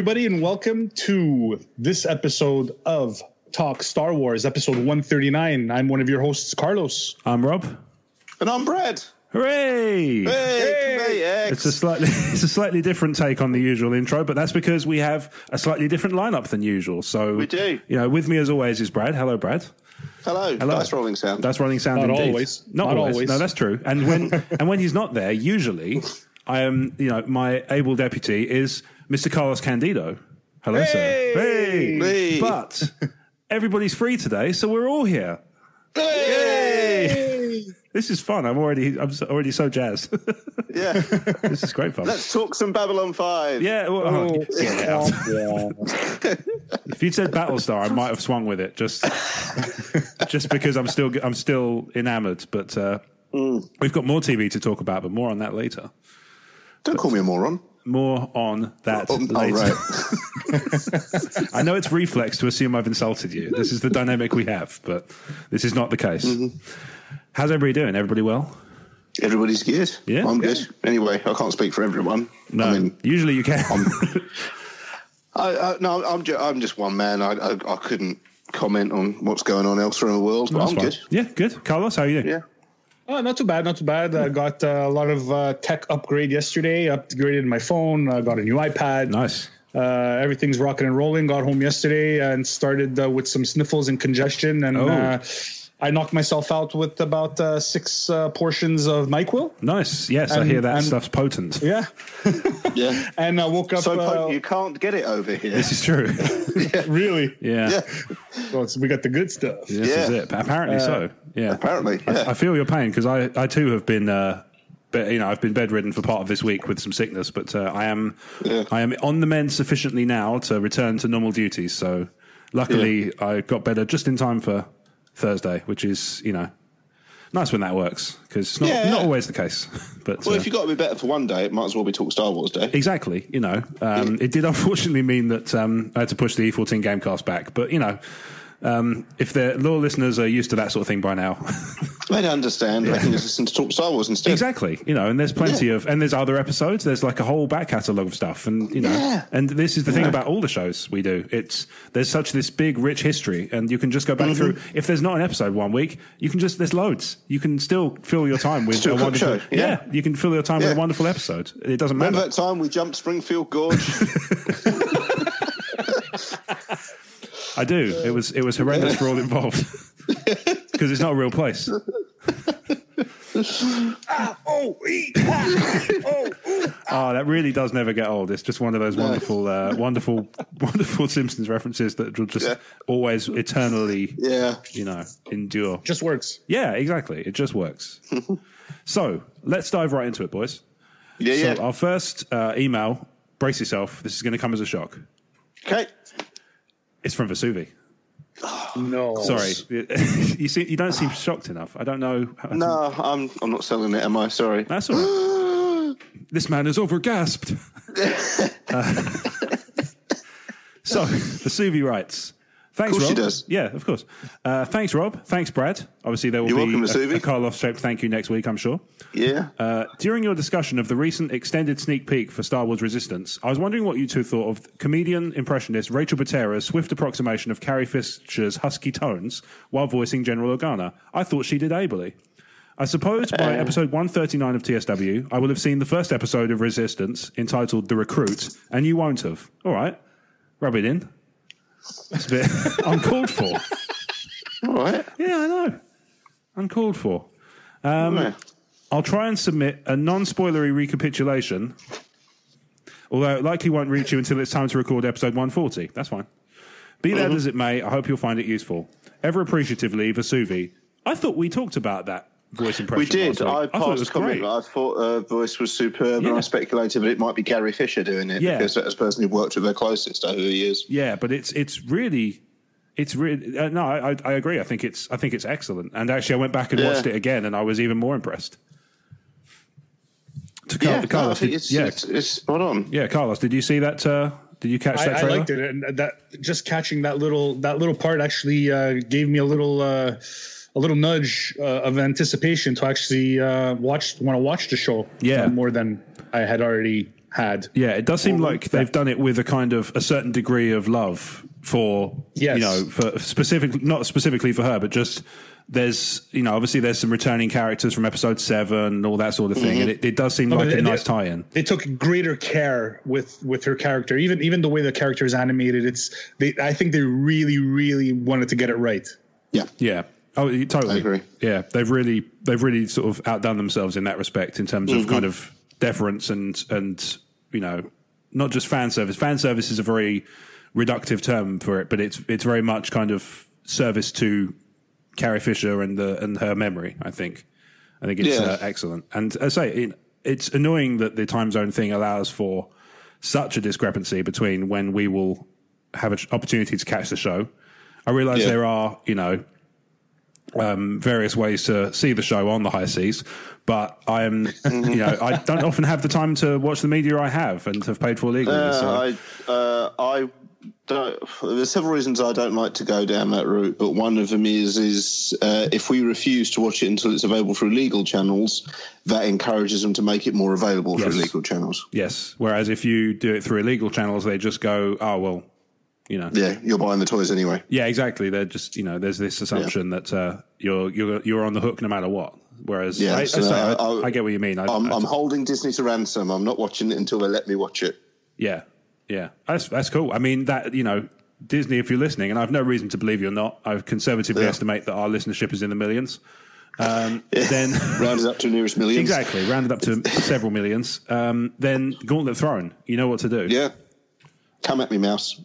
everybody, and welcome to this episode of Talk Star Wars, episode 139. I'm one of your hosts, Carlos. I'm Rob. And I'm Brad. Hooray! Hey. It's a slightly different take on the usual intro, but that's because we have a slightly different lineup than usual. So we do. With me as always is Brad. Hello, Brad. Hello. That's rolling sound. That's rolling sound. Not indeed. always. Not always. No, that's true. And when he's not there, usually I am. My able deputy is Mr. Carlos Candido. Hello, sir. Hey. But everybody's free today, so we're all here. Hey. This is fun. I'm already so jazzed. Yeah. This is great fun. Let's talk some Babylon 5. Yeah. Well, get out. If you'd said Battlestar, I might have swung with it just because I'm still enamored. But we've got more TV to talk about, but more on that later. Don't call me a moron. More on that later. Right. I know it's reflex to assume I've insulted you. This is the dynamic we have, but this is not the case. Mm-hmm. How's everybody doing? Everybody well? Everybody's good. Yeah, I'm good. Anyway, I can't speak for everyone. No, usually you can. I'm just one man. I couldn't comment on what's going on elsewhere in the world, but I'm good. Yeah, good. Carlos, how are you? Yeah. Oh, not too bad. I got a lot of tech upgrade yesterday. Upgraded my phone. I got a new iPad. Nice. Everything's rocking and rolling. Got home yesterday and started with some sniffles and congestion. And I knocked myself out with about 6 portions of NyQuil. Nice. Yes, I hear that stuff's potent. Yeah. Yeah. And I woke up. So potent you can't get it over here. This is true. Really? Yeah. Well, we got the good stuff. This is it. Apparently so. Yeah. Apparently. Yeah. I feel your pain because I too have been. I've been bedridden for part of this week with some sickness, but I am on the mend sufficiently now to return to normal duties. So luckily, I got better just in time for Thursday, which is nice when that works because it's not always the case. But if you got to be better for one day, it might as well be Talk Star Wars Day. Exactly. It did unfortunately mean that I had to push the E14 Gamecast back, but if the loyal listeners are used to that sort of thing by now, they'd understand. They can just listen to Talk Star Wars instead. Exactly. And there's plenty of, and there's other episodes. There's like a whole back catalogue of stuff, and and this is the thing about all the shows we do. There's such this big, rich history, and you can just go back through. If there's not an episode one week, there's loads. You can still fill your time with a wonderful show. Yeah, you can fill your time with a wonderful episode. It doesn't matter. Remember that time we jumped Springfield Gorge? I do. It was horrendous for all involved because it's not a real place. That really does never get old. It's just one of those wonderful Simpsons references that will just always eternally, endure. Just works. Yeah, exactly. It just works. So let's dive right into it, boys. Yeah. So our first email. Brace yourself. This is going to come as a shock. Okay. It's from Vesuvi. No. Sorry. You don't seem shocked enough. I don't know. No, I'm not selling it, am I? Sorry. That's all right. This man is overgasped. So, Vesuvi writes, thanks, Rob. Of course she does. Yeah, of course. Thanks, Rob. Thanks, Brad. Obviously, there will You're be welcome, a Carlos-shaped thank you next week, I'm sure. Yeah. During your discussion of the recent extended sneak peek for Star Wars Resistance, I was wondering what you two thought of comedian impressionist Rachel Butera's swift approximation of Carrie Fisher's husky tones while voicing General Organa. I thought she did ably. I suppose by episode 139 of TSW, I will have seen the first episode of Resistance entitled The Recruit, and you won't have. All right. Rub it in. That's a bit uncalled for. All right. Yeah, I know. Uncalled for. I'll try and submit a non-spoilery recapitulation, although it likely won't reach you until it's time to record episode 140. That's fine. Be that as it may, I hope you'll find it useful. Ever appreciatively, Vesuvi. I thought we talked about that voice impression. We did. I thought it was comment. great. I thought her voice was superb, and I speculated that it might be Gary Fisher doing it because that's the person who worked with her closest over the years. Yeah, but it's really. No, I agree. I think it's excellent. And actually, I went back and watched it again, and I was even more impressed. Carlos, it's spot on. Yeah, Carlos, did you see that? Did you catch that trailer? I liked it, and that just catching that little part actually gave me a little nudge of anticipation to actually want to watch the show. Yeah, more than I had already had. Yeah, it does seem like they've done it with a kind of a certain degree of love for, for not specifically for her, but just there's, obviously there's some returning characters from episode 7 and all that sort of thing. And it does seem like a nice tie-in. They took greater care with her character, even the way the character is animated. I think they really, really wanted to get it right. Yeah. Yeah. Oh, totally. I agree. Yeah. They've really sort of outdone themselves in that respect in terms of kind of deference and not just fan service. Fan service is a very reductive term for it, but it's very much kind of service to Carrie Fisher and her memory. I think it's excellent. And as I say, it's annoying that the time zone thing allows for such a discrepancy between when we will have an opportunity to catch the show. I realize there are, various ways to see the show on the high seas, but I am, I don't often have the time to watch the media I have and have paid for legally. I don't. There's several reasons I don't like to go down that route, but one of them is if we refuse to watch it until it's available through legal channels, that encourages them to make it more available through legal channels. Yes. Whereas if you do it through illegal channels, they just go, oh well. Yeah, you're buying the toys anyway. Yeah, exactly. They're just, there's this assumption that you're on the hook no matter what. Whereas, I get what you mean. I'm holding Disney to ransom. I'm not watching it until they let me watch it. Yeah, yeah, that's cool. I mean, that Disney, if you're listening, and I have no reason to believe you're not. I conservatively estimate that our listenership is in the millions. Then rounded up to nearest millions. Exactly, rounded up to several millions. Then Gauntlet Throne. You know what to do. Yeah. Come at me, mouse.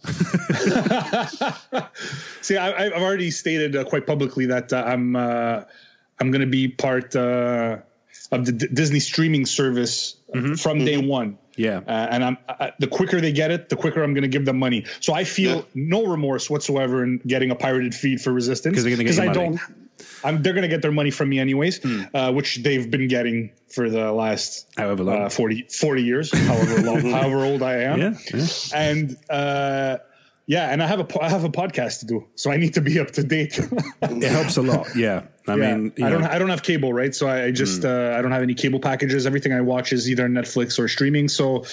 See, I've already stated quite publicly that I'm going to be part of the Disney streaming service from day one. Yeah, and the quicker they get it, the quicker I'm going to give them money. So I feel no remorse whatsoever in getting a pirated feed for Resistance because I don't. They're going to get their money from me anyways, which they've been getting for the last however long 40 years, however old I am. Yeah. And and I have a podcast to do, so I need to be up to date. It helps a lot. Yeah. I mean, I don't have cable, right? So I just I don't have any cable packages. Everything I watch is either Netflix or streaming. So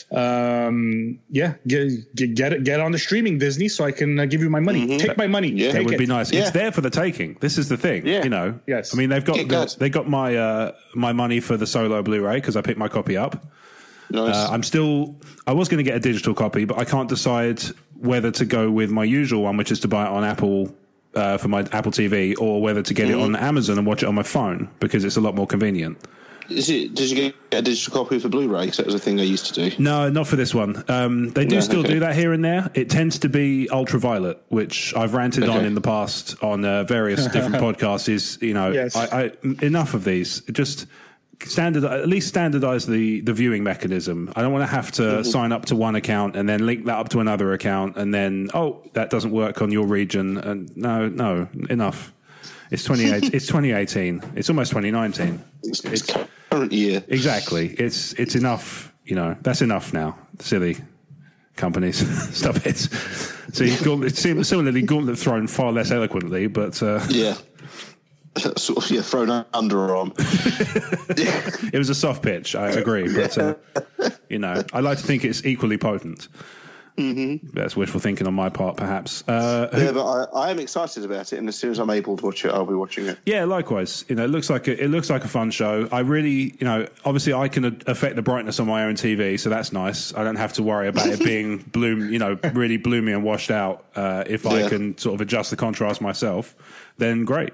get on the streaming, Disney, so I can give you my money. Take my money. Yeah, it would be nice. Yeah. It's there for the taking. This is the thing. Yeah. Yes. I mean, they've got my my money for the solo Blu-ray because I picked my copy up. Nice. I was going to get a digital copy, but I can't decide whether to go with my usual one, which is to buy it on Apple for my Apple TV, or whether to get it on Amazon and watch it on my phone because it's a lot more convenient. Did you get a digital copy for Blu-ray? Because that was a thing I used to do. No, not for this one. They do still do that here and there. It tends to be ultraviolet, which I've ranted on in the past on various different podcasts. I enough of these. Just at least standardize the viewing mechanism. I don't want to have to sign up to one account and then link that up to another account and then that doesn't work on your region. And no, enough. It's 2018. It's almost 2019. It's current year. Exactly. It's enough. That's enough now. Silly companies, stop it. So similarly, Gauntlet Throne far less eloquently, but sort of thrown underarm. It was a soft pitch, I agree, but I like to think it's equally potent. That's wishful thinking on my part, perhaps. But I am excited about it, and as soon as I'm able to watch it, I'll be watching it. Yeah, likewise. It looks like a fun show. I really, obviously I can affect the brightness on my own TV, so that's nice. I don't have to worry about it being really bloomy and washed out. If I can sort of adjust the contrast myself, then great.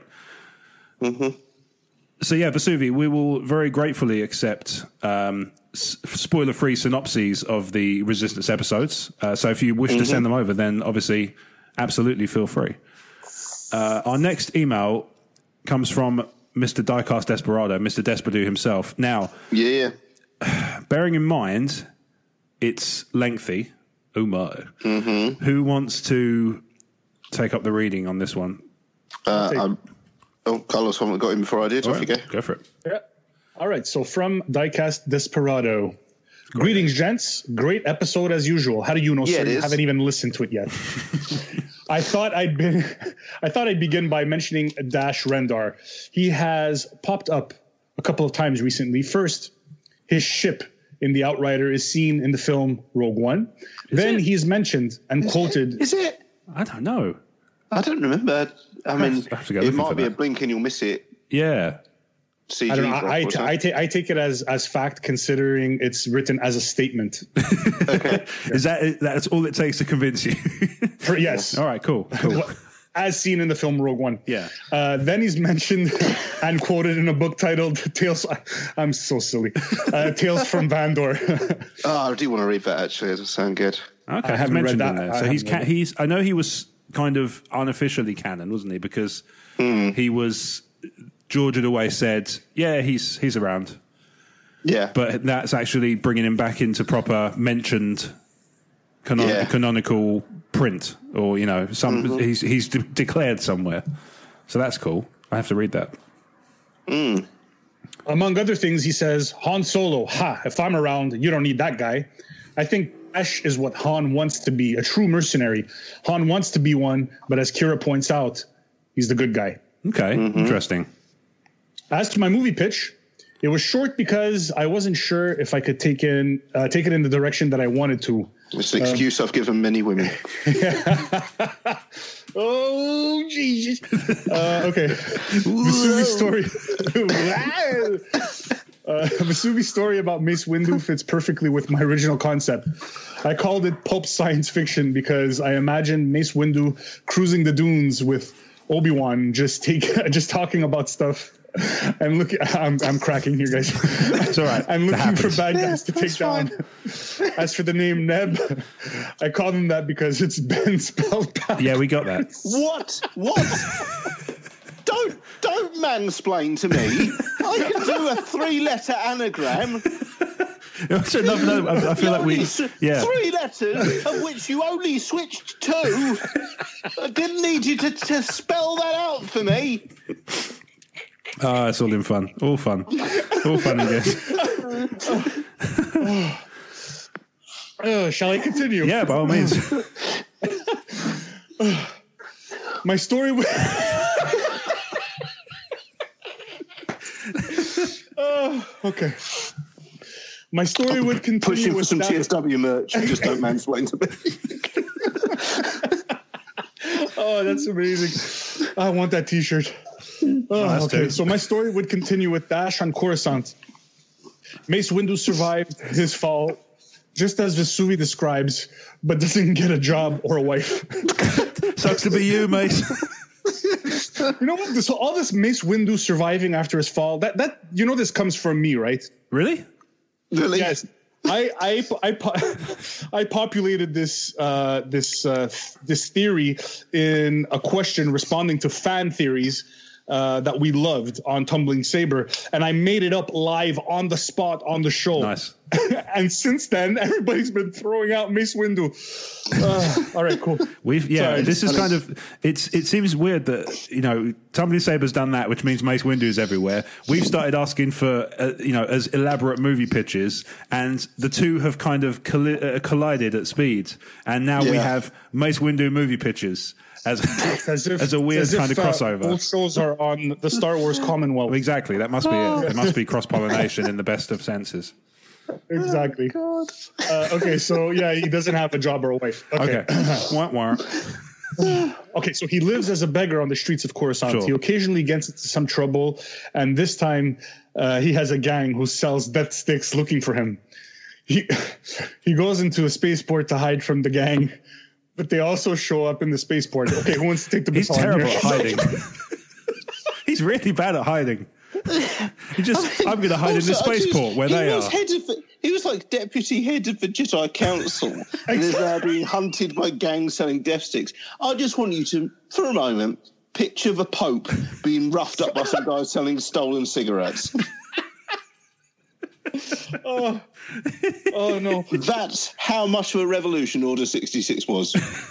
So Vesuvi, we will very gratefully accept spoiler-free synopses of the Resistance episodes. So if you wish to send them over, then obviously, absolutely feel free. Our next email comes from Mr. Diecast Desperado, Mr. Desperado himself. Now, bearing in mind it's lengthy, who wants to take up the reading on this one? Carlos, haven't got him before I did. Off you go for it. Yeah. All right. So from Diecast Desperado. Greetings, gents. Great episode as usual. How do you know, sir? You haven't even listened to it yet. I thought I'd begin by mentioning Dash Rendar. He has popped up a couple of times recently. First, his ship in The Outrider is seen in the film Rogue One. He's mentioned and quoted. Is it? I don't know. I don't remember. I mean, it might be a blink and you'll miss it. Yeah. CG I don't know. I take it as fact, considering it's written as a statement. Okay. That's all it takes to convince you? Yes. All right, cool. As seen in the film Rogue One. Yeah. Then he's mentioned and quoted in a book titled Tales. I'm so silly. Tales from Vandor. I do want to read that, actually. It does sound good. Okay, I haven't read that. So I know he was kind of unofficially canon, wasn't he? Because he was... George had always said, yeah, he's around. Yeah. But that's actually bringing him back into proper mentioned canonical print, or, he's declared somewhere. So that's cool. I have to read that. Among other things, he says, Han Solo, if I'm around, you don't need that guy. I think Ash is what Han wants to be, a true mercenary. Han wants to be one, but as Kira points out, he's the good guy. Okay, interesting. As to my movie pitch, it was short because I wasn't sure if I could take it in the direction that I wanted to. It's an excuse I've given many women. Oh, Jesus. Okay. Vesuvi's story. Vesuvi's story about Mace Windu fits perfectly with my original concept. I called it pulp science fiction because I imagined Mace Windu cruising the dunes with Obi-Wan, just talking about stuff. I'm cracking here, guys. It's all right. I'm looking for bad guys to take down. As for the name Neb, I call him that because it's Ben spelled back. Yeah, we got that. What? Don't mansplain to me. I can do a 3-letter anagram. No, I feel like we... Yeah. 3 letters, of which you only switched 2. I didn't need you to spell that out for me. It's all in fun. All fun and good. Shall I continue? Yeah, by all means. My story... okay. My story would continue pushing with for some that. TSW merch. Just don't mansplain to me. Oh, that's amazing. I want that T-shirt. Okay, so my story would continue with Dash on Coruscant. Mace Windu survived his fall, just as Vesuvi describes, but doesn't get a job or a wife. Sucks to be you, Mace. You know what? So all this Mace Windu surviving after his fall, that this comes from me, right? Really? Really? Yes. I populated this theory in a question responding to fan theories that we loved on Tumbling Saber, and I made it up live on the spot on the show. Nice. And since then, everybody's been throwing out Mace Windu. All right, cool. It seems weird that Tumbling Saber's done that, which means Mace Windu is everywhere. We've started asking for as elaborate movie pitches, and the two have kind of collided at speed, and now we have Mace Windu movie pitches. As a weird kind of crossover. Both shows are on the Star Wars Commonwealth. Exactly. That must be it. It must be cross-pollination in the best of senses. Exactly. Oh, okay, so he doesn't have a job or a wife. Okay. Okay, so he lives as a beggar on the streets of Coruscant. Sure. He occasionally gets into some trouble, and this time he has a gang who sells death sticks looking for him. He goes into a spaceport to hide from the gang, but they also show up in the spaceport. Okay, who wants to take the baton? He's terrible at hiding. He's really bad at hiding. I'm going to hide in the spaceport where they are. He was like deputy head of the Jedi Council and is now being hunted by gangs selling death sticks. I just want you to, for a moment, picture the Pope being roughed up by some guys selling stolen cigarettes. Oh no. That's how much of a revolution Order 66 was.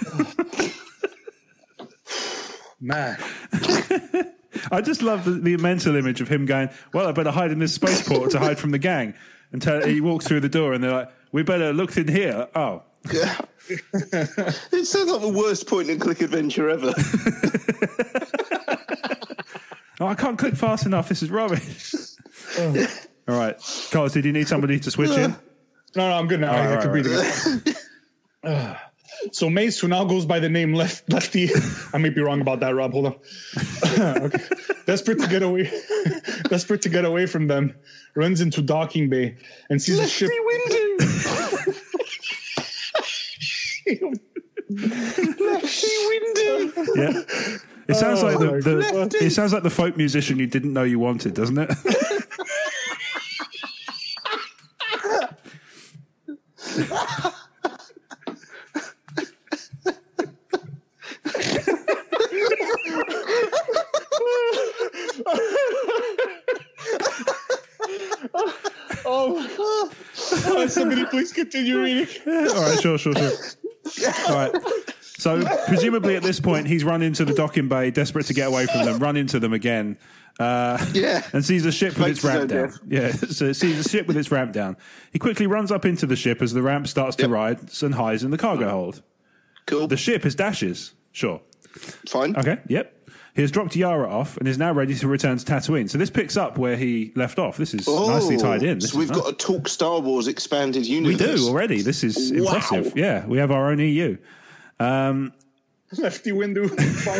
Man. I just love the mental image of him going, well, I better hide in this spaceport to hide from the gang. And he walks through the door and they're like, we better look in here. Oh. Yeah. It sounds like the worst point-and-click adventure ever. I can't click fast enough. This is rubbish. All right. Carlos, did you need somebody to switch in? No, I'm good now. I can breathe again. So Mace, who now goes by the name Lefty, I may be wrong about that, Rob. Hold on. Okay. Desperate to get away from them, runs into docking bay and sees a ship. Lefty window. Yeah. It sounds like it sounds like the folk musician you didn't know you wanted, doesn't it? Oh, somebody please continue reading. All right, sure. All right. So presumably at this point he's run into the docking bay, desperate to get away from them, run into them again, and sees a ship with its ramp down. Yeah, so sees a ship with its ramp down. He quickly runs up into the ship as the ramp starts to rise and hides in the cargo hold. Cool. The ship is Dash's. Sure. Fine. Okay. Yep. He has dropped Yara off and is now ready to return to Tatooine. So this picks up where he left off. This is nicely tied in. So we've got a Talk Star Wars expanded universe. We do already. This is impressive. Yeah, we have our own EU. Lefty window.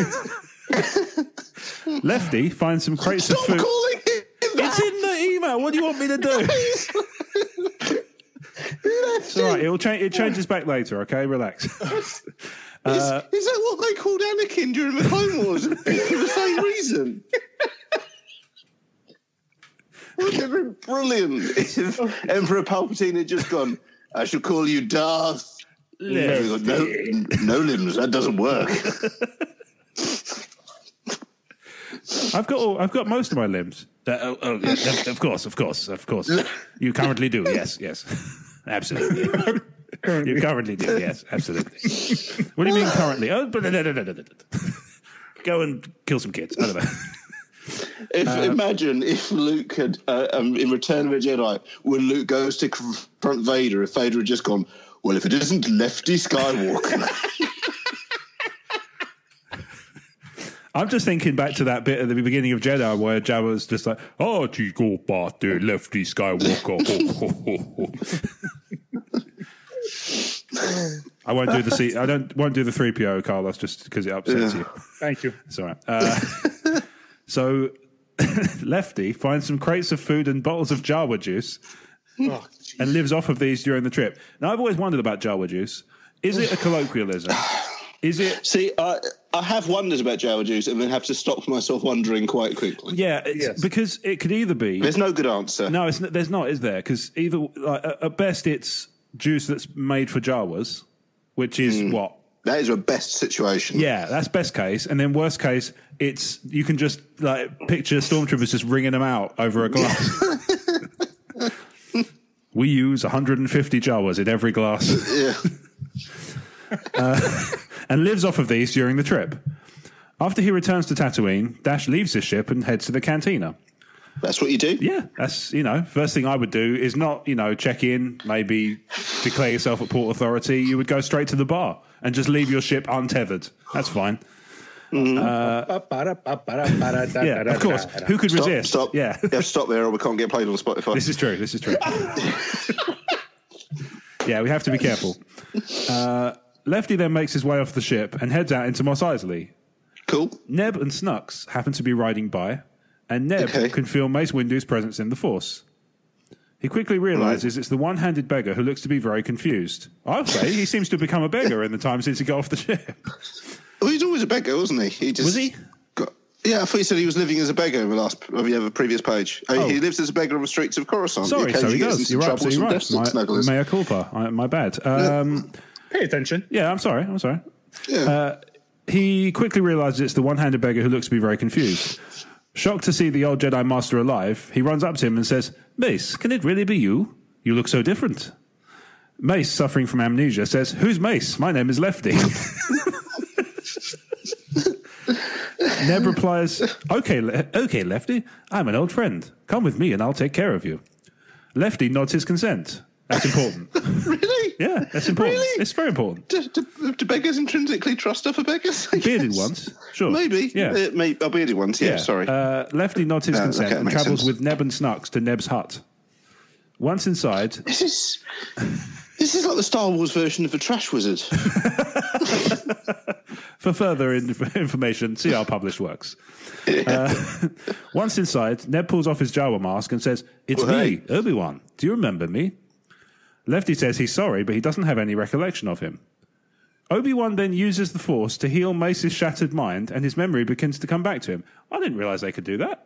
Lefty finds some crates of food. Calling it that. It's in the email. What do you want me to do? It's all right. It changes back later. Okay, relax. Is that what they called Anakin during the Clone Wars? For the same reason. Wouldn't it have been brilliant if Emperor Palpatine had just gone, I shall call you Darth. No limbs, that doesn't work. I've got most of my limbs. Of course. You currently do. Yes. Absolutely. You currently do, yes, absolutely. What do you mean currently? Oh, go and kill some kids. I don't know. Imagine if Luke had, in Return of a Jedi, when Luke goes to confront Vader, if Vader had just gone, well, if it isn't Lefty Skywalker. I'm just thinking back to that bit at the beginning of Jedi where Jabba's just like, oh, gee, go back there, Lefty Skywalker. I won't do the won't do the 3PO, Carlos, just because it upsets you. Thank you. It's all right. So Lefty finds some crates of food and bottles of Jawa juice and lives off of these during the trip. Now, I've always wondered about Jawa juice. Is it a colloquialism? Is it? See, I have wondered about Jawa juice and then have to stop myself wondering quite quickly. Yeah, because it could either be... There's no good answer. No, there's not, is there? Because either at best it's juice that's made for Jawas, which is what? That is your best situation. Yeah, that's best case. And then worst case, it's you can just picture stormtroopers just wringing them out over a glass. We use 150 Jawas in every glass. Yeah. And lives off of these during the trip. After he returns to Tatooine, Dash leaves his ship and heads to the cantina. That's what you do? Yeah, that's, first thing I would do is not, check in, maybe declare yourself at Port Authority. You would go straight to the bar and just leave your ship untethered. That's fine. Yeah, of course. Who could resist? Stop. Yeah. Stop there or we can't get played on Spotify. This is true. Yeah, we have to be careful. Lefty then makes his way off the ship and heads out into Mos Eisley. Cool. Neb and Snux happen to be riding by, and Neb can feel Mace Windu's presence in the Force. He quickly realizes it's the one-handed beggar who looks to be very confused. I'd say he seems to have become a beggar in the time since he got off the ship. Well, he's always a beggar, wasn't he? Was he? Yeah, I thought he said he was living as a beggar in the previous page. He lives as a beggar on the streets of Coruscant. Sorry, so he does. You're absolutely right. Mea culpa. My bad. Pay attention. Yeah, I'm sorry. Yeah. He quickly realizes it's the one-handed beggar who looks to be very confused. Shocked to see the old Jedi Master alive, he runs up to him and says, Mace, can it really be you? You look so different. Mace, suffering from amnesia, says, who's Mace? My name is Lefty. Neb replies, okay, Lefty, I'm an old friend. Come with me and I'll take care of you. Lefty nods his consent. That's important. Really? Yeah, that's important. Really? It's very important. Do beggars intrinsically trust other beggars? Bearded ones, sure. Maybe. Yeah. Bearded ones, yeah. Sorry. Lefty nods his consent and travels with Neb and Snux to Neb's hut. Once inside... This is like the Star Wars version of the Trash Wizard. For further information, see our published works. Once inside, Ned pulls off his Jawa mask and says, "It's me, Obi-Wan. Do you remember me?" Lefty says he's sorry, but he doesn't have any recollection of him. Obi-Wan then uses the Force to heal Mace's shattered mind, and his memory begins to come back to him. I didn't realise they could do that.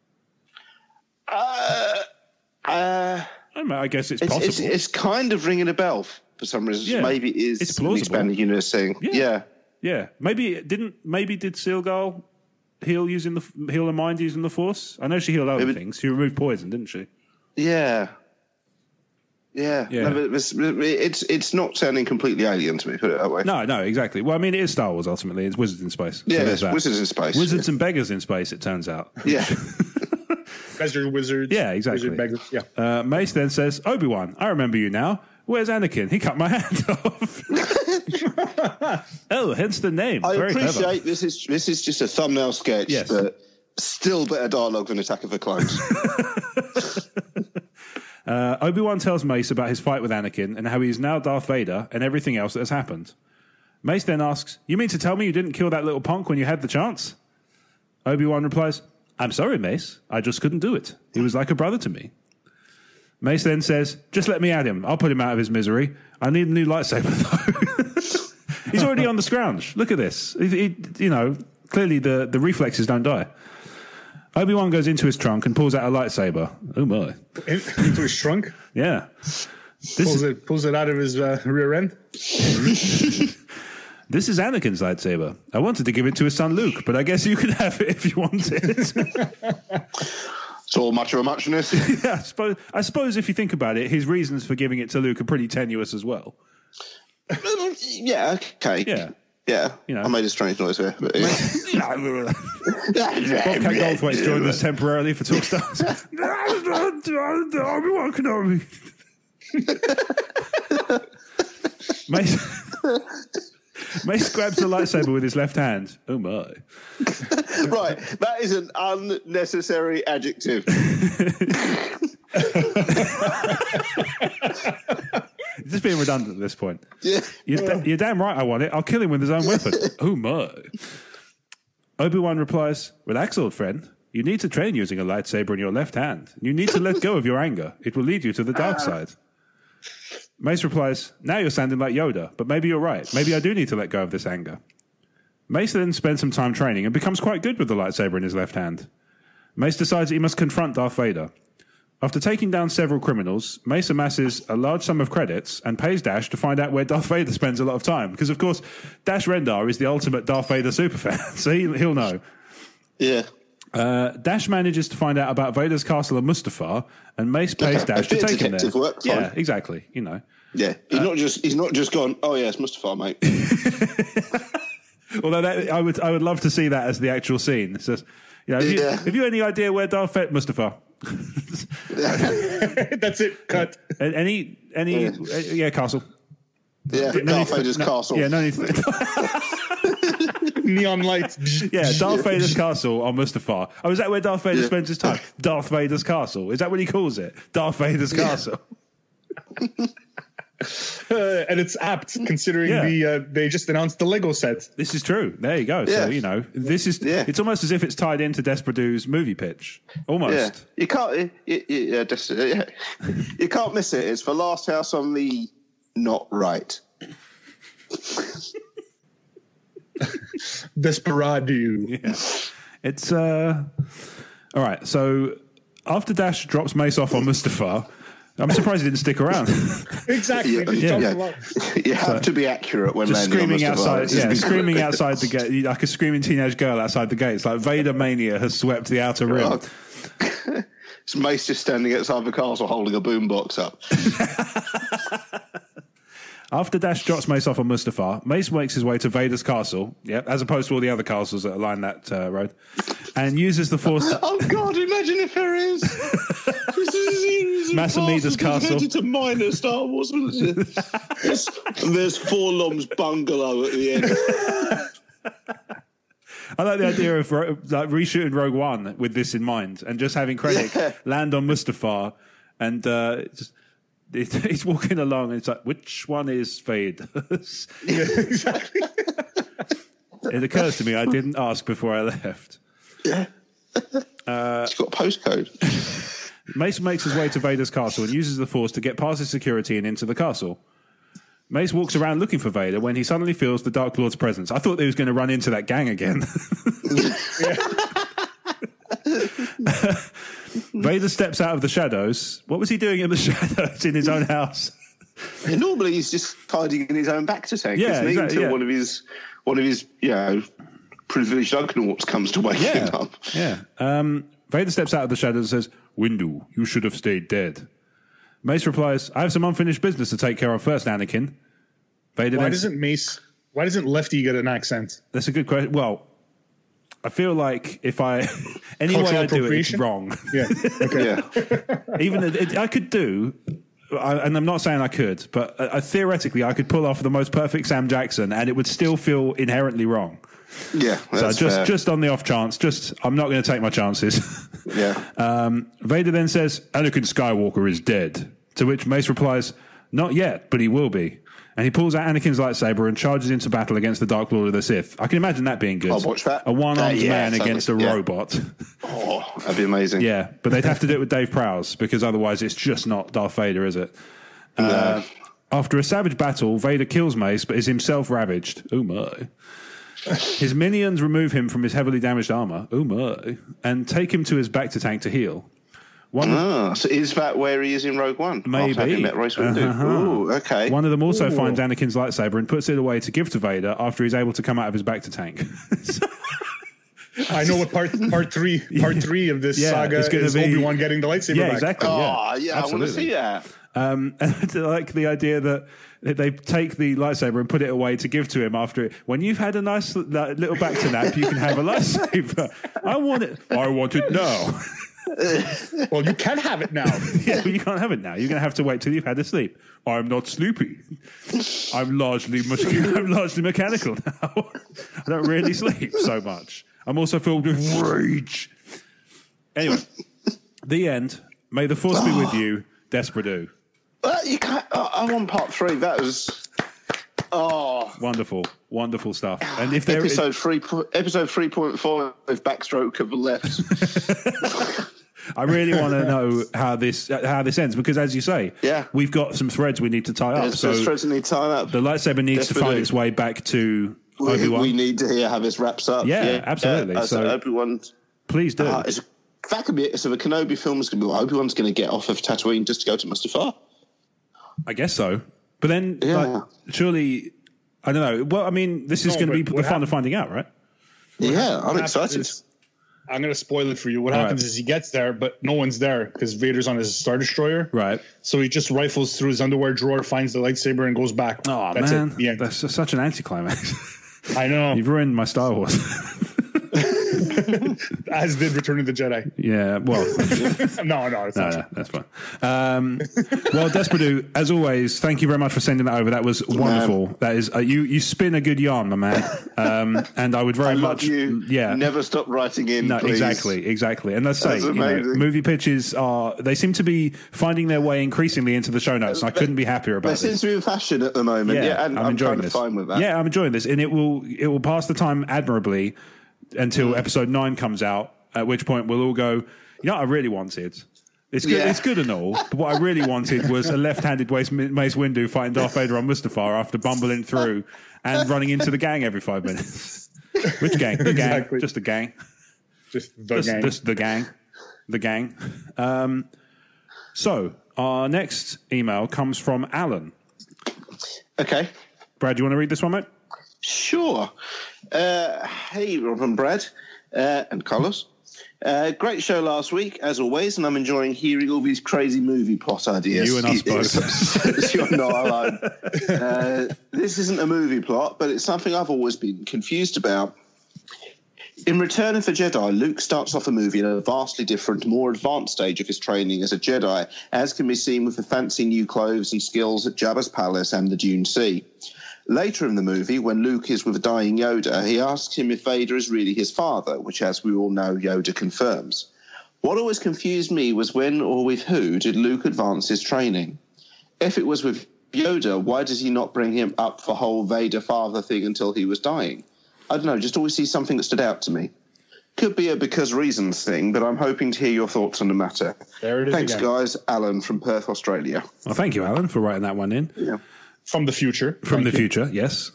I guess it's possible. It's kind of ringing a bell for some reason. Yeah, maybe it is it's plausible. An expanded universe thing. Yeah. Maybe did Sealgal heal her mind using the Force? I know she healed other things. She removed poison, didn't she? Yeah. No, but it's not sounding completely alien to me, put it that way. No, exactly. Well, I mean, it is Star Wars, ultimately. It's wizards in space. Yeah, it's wizards in space. Wizards and beggars in space, it turns out. Yeah. Wizards. Yeah, exactly. Wizard beggars. Yeah. Mace then says, "Obi-Wan, I remember you now. Where's Anakin? He cut my hand off." Oh, hence the name. I appreciate this is just a thumbnail sketch, but still better dialogue than Attack of the Clones. Obi-Wan tells Mace about his fight with Anakin and how he is now Darth Vader and everything else that has happened. Mace then asks, "You mean to tell me you didn't kill that little punk when you had the chance?" Obi-Wan replies, "I'm sorry, Mace. I just couldn't do it. He was like a brother to me." Mace then says, "Just let me at him. I'll put him out of his misery. I need a new lightsaber, though." He's already on the scrounge. Look at this. Clearly the reflexes don't die. Obi-Wan goes into his trunk and pulls out a lightsaber. Oh, my. Into his trunk? Yeah. Pulls it out of his rear end? This is Anakin's lightsaber. I wanted to give it to his son Luke, but I guess you can have it if you want it. It's all much of a muchness. Yeah, I suppose if you think about it, his reasons for giving it to Luke are pretty tenuous as well. Yeah, okay. Yeah. I made a strange noise there. But, Bobcat Goldthwait's joined us temporarily for Talk Stars. Obi-Wan Kenobi. Mace grabs the lightsaber with his left hand. Oh, my. Right, that is an unnecessary adjective. Just being redundant at this point. Yeah. You're damn right I want it. I'll kill him with his own weapon. Oh, my. Obi-Wan replies, "Relax, old friend. You need to train using a lightsaber in your left hand. You need to let go of your anger. It will lead you to the dark side." Mace replies, "Now you're sounding like Yoda, but maybe you're right. Maybe I do need to let go of this anger." Mace then spends some time training and becomes quite good with the lightsaber in his left hand. Mace decides that he must confront Darth Vader. After taking down several criminals, Mace amasses a large sum of credits and pays Dash to find out where Darth Vader spends a lot of time. Because, of course, Dash Rendar is the ultimate Darth Vader superfan, so he'll know. Yeah. Dash manages to find out about Vader's castle on Mustafar, and Mace pays Dash to take him there. Work, yeah, exactly. Yeah, he's not just gone, "Oh yeah, it's Mustafar, mate." Although I would love to see that as the actual scene. It says, have you any idea where Darth Vader Mustafar? That's it. Cut. Any castle. Yeah, Darth Vader's castle. Yeah, no need to. Neon lights. Yeah, Darth Vader's castle on Mustafar. Oh, is that where Darth Vader spends his time? Darth Vader's castle. Is that what he calls it? Darth Vader's castle. And it's apt considering they just announced the Lego set. This is true. There you go. Yeah. So this is it's almost as if it's tied into Desperdou's movie pitch. Almost. Yeah. You can't. You can't miss it. It's the last house on the not right. Desperado. Yeah. It's all right. So after Dash drops Mace off on Mustafar, I'm surprised he didn't stick around. Exactly. You have to be accurate when just landing screaming on Mustafar. outside. Yeah, screaming outside the gate like a screaming teenage girl outside the gate. It's like Vader mania has swept the outer rim. It's Mace just standing outside the castle holding a boombox up. After Dash drops Mace off on Mustafar, Mace makes his way to Vader's castle, as opposed to all the other castles that line that road, and uses the Force. Oh God! Imagine if there is. Masamida's castle. It's a minor Star Wars. And there's Forlom's bungalow at the end. I like the idea of reshooting Rogue One with this in mind, and just having Krennic land on Mustafar. And he's walking along, and it's like, which one is Vader's? Yeah, exactly. It occurs to me I didn't ask before I left. Yeah. He's got a postcode. Mace makes his way to Vader's castle and uses the Force to get past his security and into the castle. Mace walks around looking for Vader when he suddenly feels the Dark Lord's presence. I thought he was going to run into that gang again. Vader steps out of the shadows. What was he doing in the shadows in his own house? Normally he's just hiding in his own bacta tank, yeah, isn't he? exactly, Until one of his privileged Ugnaughts comes to wake him up. Yeah. Vader steps out of the shadows and says, Windu, you should have stayed dead. Mace replies, I have some unfinished business to take care of first, Anakin. Vader why doesn't Lefty get an accent? That's a good question. Well, I feel like if I any way I do it, it's wrong. Yeah. Okay. Yeah. Even I could do, and I'm not saying I could, but theoretically I could pull off the most perfect Sam Jackson, and it would still feel inherently wrong. Yeah. So just on the off chance, I'm not going to take my chances. Yeah. Vader then says, Anakin Skywalker is dead. To which Mace replies, not yet, but he will be. And he pulls out Anakin's lightsaber and charges into battle against the Dark Lord of the Sith. I can imagine that being good. I'll watch that. A one-armed man against a robot. Oh, that'd be amazing. Yeah, but they'd have to do it with Dave Prowse because otherwise it's just not Darth Vader, is it? No. After a savage battle, Vader kills Mace but is himself ravaged. Oh my. His minions remove him from his heavily damaged armor. Oh my. And take him to his bacta tank to heal. So is that where he is in Rogue One? Maybe. Met Mace Windu. Ooh, okay. One of them also finds Anakin's lightsaber and puts it away to give to Vader after he's able to come out of his bacta tank. I know what part three of this saga is Obi-Wan getting the lightsaber back. Exactly. Oh, yeah, I want to see that. And I like the idea that they take the lightsaber and put it away to give to him after it. When you've had a nice little bacta nap, you can have a lightsaber. I want it now. Well, you can have it now. Yeah, but you can't have it now. You're going to have to wait till you've had a sleep. I'm not sleepy. I'm largely mechanical now. I don't really sleep so much. I'm also filled with rage. Anyway, the end. May the Force be with you, Desperado. You can't. I'm on part 3. That was. Oh, wonderful stuff. And if there episode 3.5 backstroke of the left. I really want to know how this ends because, as you say, we've got some threads we need to tie up. So threads we need to tie up. The lightsaber needs to find its way back to Obi-Wan. We need to hear how this wraps up. Yeah, absolutely. Yeah, so Obi-Wan, please do. That could be. So the Kenobi film is going to be Obi-Wan's going to get off of Tatooine just to go to Mustafar. I guess so, but then surely I don't know. Well, I mean, this is going to be the fun of finding out, right? I'm excited. I'm going to spoil it for you. What happens is he gets there, but no one's there because Vader's on his Star Destroyer. Right. So he just rifles through his underwear drawer, finds the lightsaber, and goes back. Oh, That's man. It. The end. That's such an anticlimax. I know. You've ruined my Star Wars. As did Return of the Jedi. Yeah, well. No, it's not. No, that's fine. Well, Desperado, as always, thank you very much for sending that over. That was wonderful. Man. That is, you spin a good yarn, my man. And I would very much. Never stop writing in. No, please. Exactly. And let's say, movie pitches they seem to be finding their way increasingly into the show notes. And I couldn't be happier about this. They seem to be in fashion at the moment. Yeah, and I'm enjoying this. Fine with that. Yeah, I'm enjoying this. And it will pass the time admirably until episode 9 comes out, at which point we'll all go, what I really wanted? It's good, it's good and all, but what I really wanted was a left-handed Mace Windu fighting Darth Vader on Mustafar after bumbling through and running into the gang every 5 minutes. Which gang? The gang. Exactly. Just the gang. Just the gang. The gang. So, our next email comes from Alan. Okay. Brad, do you want to read this one, mate? Sure. Hey, Rob and Brad and Carlos. Great show last week, as always, and I'm enjoying hearing all these crazy movie plot ideas. You and us both. You're not alone. This isn't a movie plot, but it's something I've always been confused about. In Return of the Jedi, Luke starts off the movie in a vastly different, more advanced stage of his training as a Jedi, as can be seen with the fancy new clothes and skills at Jabba's palace and the Dune Sea. Later in the movie, when Luke is with a dying Yoda, he asks him if Vader is really his father, which, as we all know, Yoda confirms. What always confused me was when or with who did Luke advance his training? If it was with Yoda, why does he not bring him up for whole Vader father thing until he was dying? I don't know, just always see something that stood out to me. Could be a because reasons thing, but I'm hoping to hear your thoughts on the matter. There it is. Thanks, again. guys. Alan from Perth, Australia. Well, thank you, Alan, for writing that one in. Yeah. From the future. From the future, yes.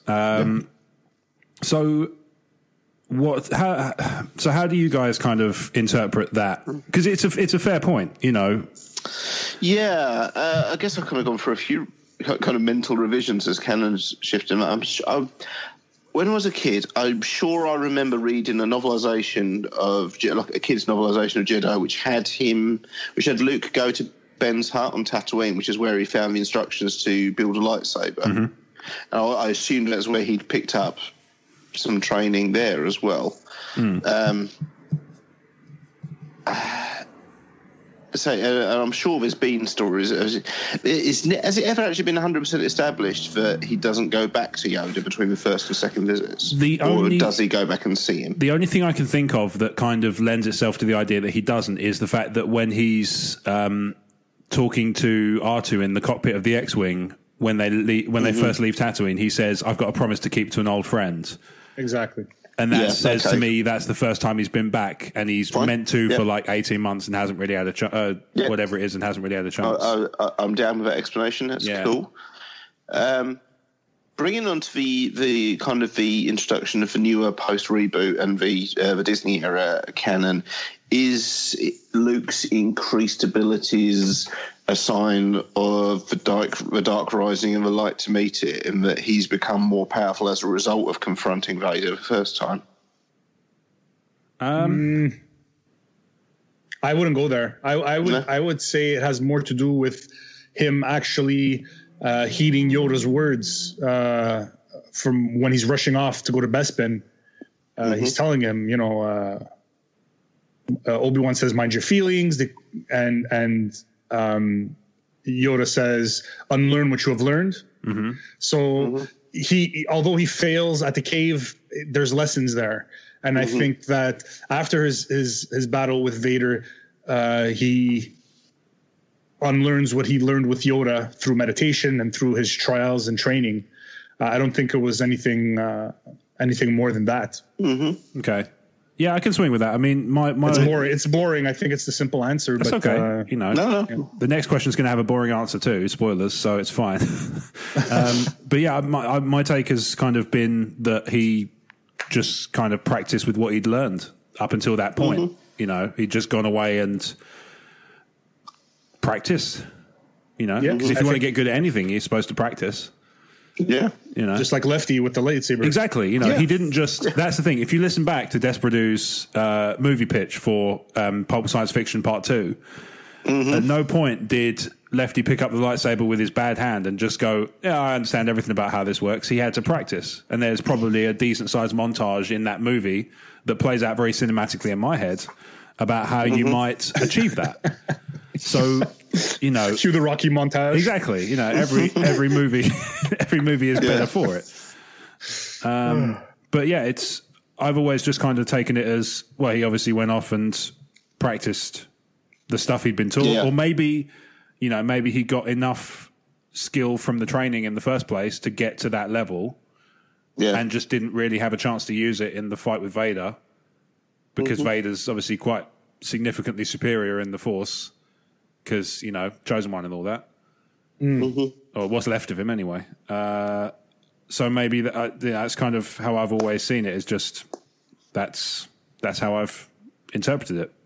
So how do you guys kind of interpret that? Because it's a fair point, you know. Yeah, I guess I've kind of gone for a few kind of mental revisions as canon's shifted. When I was a kid, I'm sure I remember reading a novelisation of, like a kid's novelisation of Jedi, which had Luke go to Ben's hut on Tatooine, which is where he found the instructions to build a lightsaber. Mm-hmm. And I assumed that's where he'd picked up some training there as well. And I'm sure there's been stories. Has it ever actually been 100% established that he doesn't go back to Yoda between the first and second visits? Or does he go back and see him? The only thing I can think of that kind of lends itself to the idea that he doesn't is the fact that when he's talking to R2 in the cockpit of the X-Wing, when they first leave Tatooine, he says, "I've got a promise to keep to an old friend." Exactly. And that says to me that's the first time he's been back, and he's meant to for like 18 months and hasn't really had a whatever it is, and hasn't really had a chance. I'm down with that explanation. That's cool. Bringing on to the kind of the introduction of the newer post reboot and the Disney era canon, is Luke's increased abilities a sign of the dark rising and the light to meet it, in that he's become more powerful as a result of confronting Vader the first time? I wouldn't go there. I would say it has more to do with him actually heeding Yoda's words from when he's rushing off to go to Bespin. He's telling him, Obi-Wan says, "Mind your feelings," and Yoda says, "Unlearn what you have learned." Mm-hmm. So although he fails at the cave, there's lessons there, and I think that after his battle with Vader, he unlearns what he learned with Yoda through meditation and through his trials and training. I don't think it was anything more than that. Mm-hmm. Okay. Yeah, I can swing with that. I mean, it's boring. I think it's the simple answer. That's but, okay. No. The next question is going to have a boring answer too. Spoilers, so it's fine. But yeah, my take has kind of been that he just kind of practiced with what he'd learned up until that point. He'd just gone away and practiced. Because if you want to get good at anything, you're supposed to practice. Yeah. Just like Lefty with the lightsaber. Exactly. He didn't just... That's the thing. If you listen back to Des Perdue's movie pitch for Pulp Science Fiction Part 2, at no point did Lefty pick up the lightsaber with his bad hand and just go, "Yeah, I understand everything about how this works." He had to practice. And there's probably a decent-sized montage in that movie that plays out very cinematically in my head about how you might achieve that. So... cue the Rocky montage. Exactly. Every movie, every movie is better for it. But yeah, I've always just kind of taken it as, well, he obviously went off and practiced the stuff he'd been taught, or maybe he got enough skill from the training in the first place to get to that level, and just didn't really have a chance to use it in the fight with Vader, because Vader's obviously quite significantly superior in the Force. Because, Chosen One and all that. Or what's left of him anyway. So maybe that's kind of how I've always seen it, is just that's how I've interpreted it.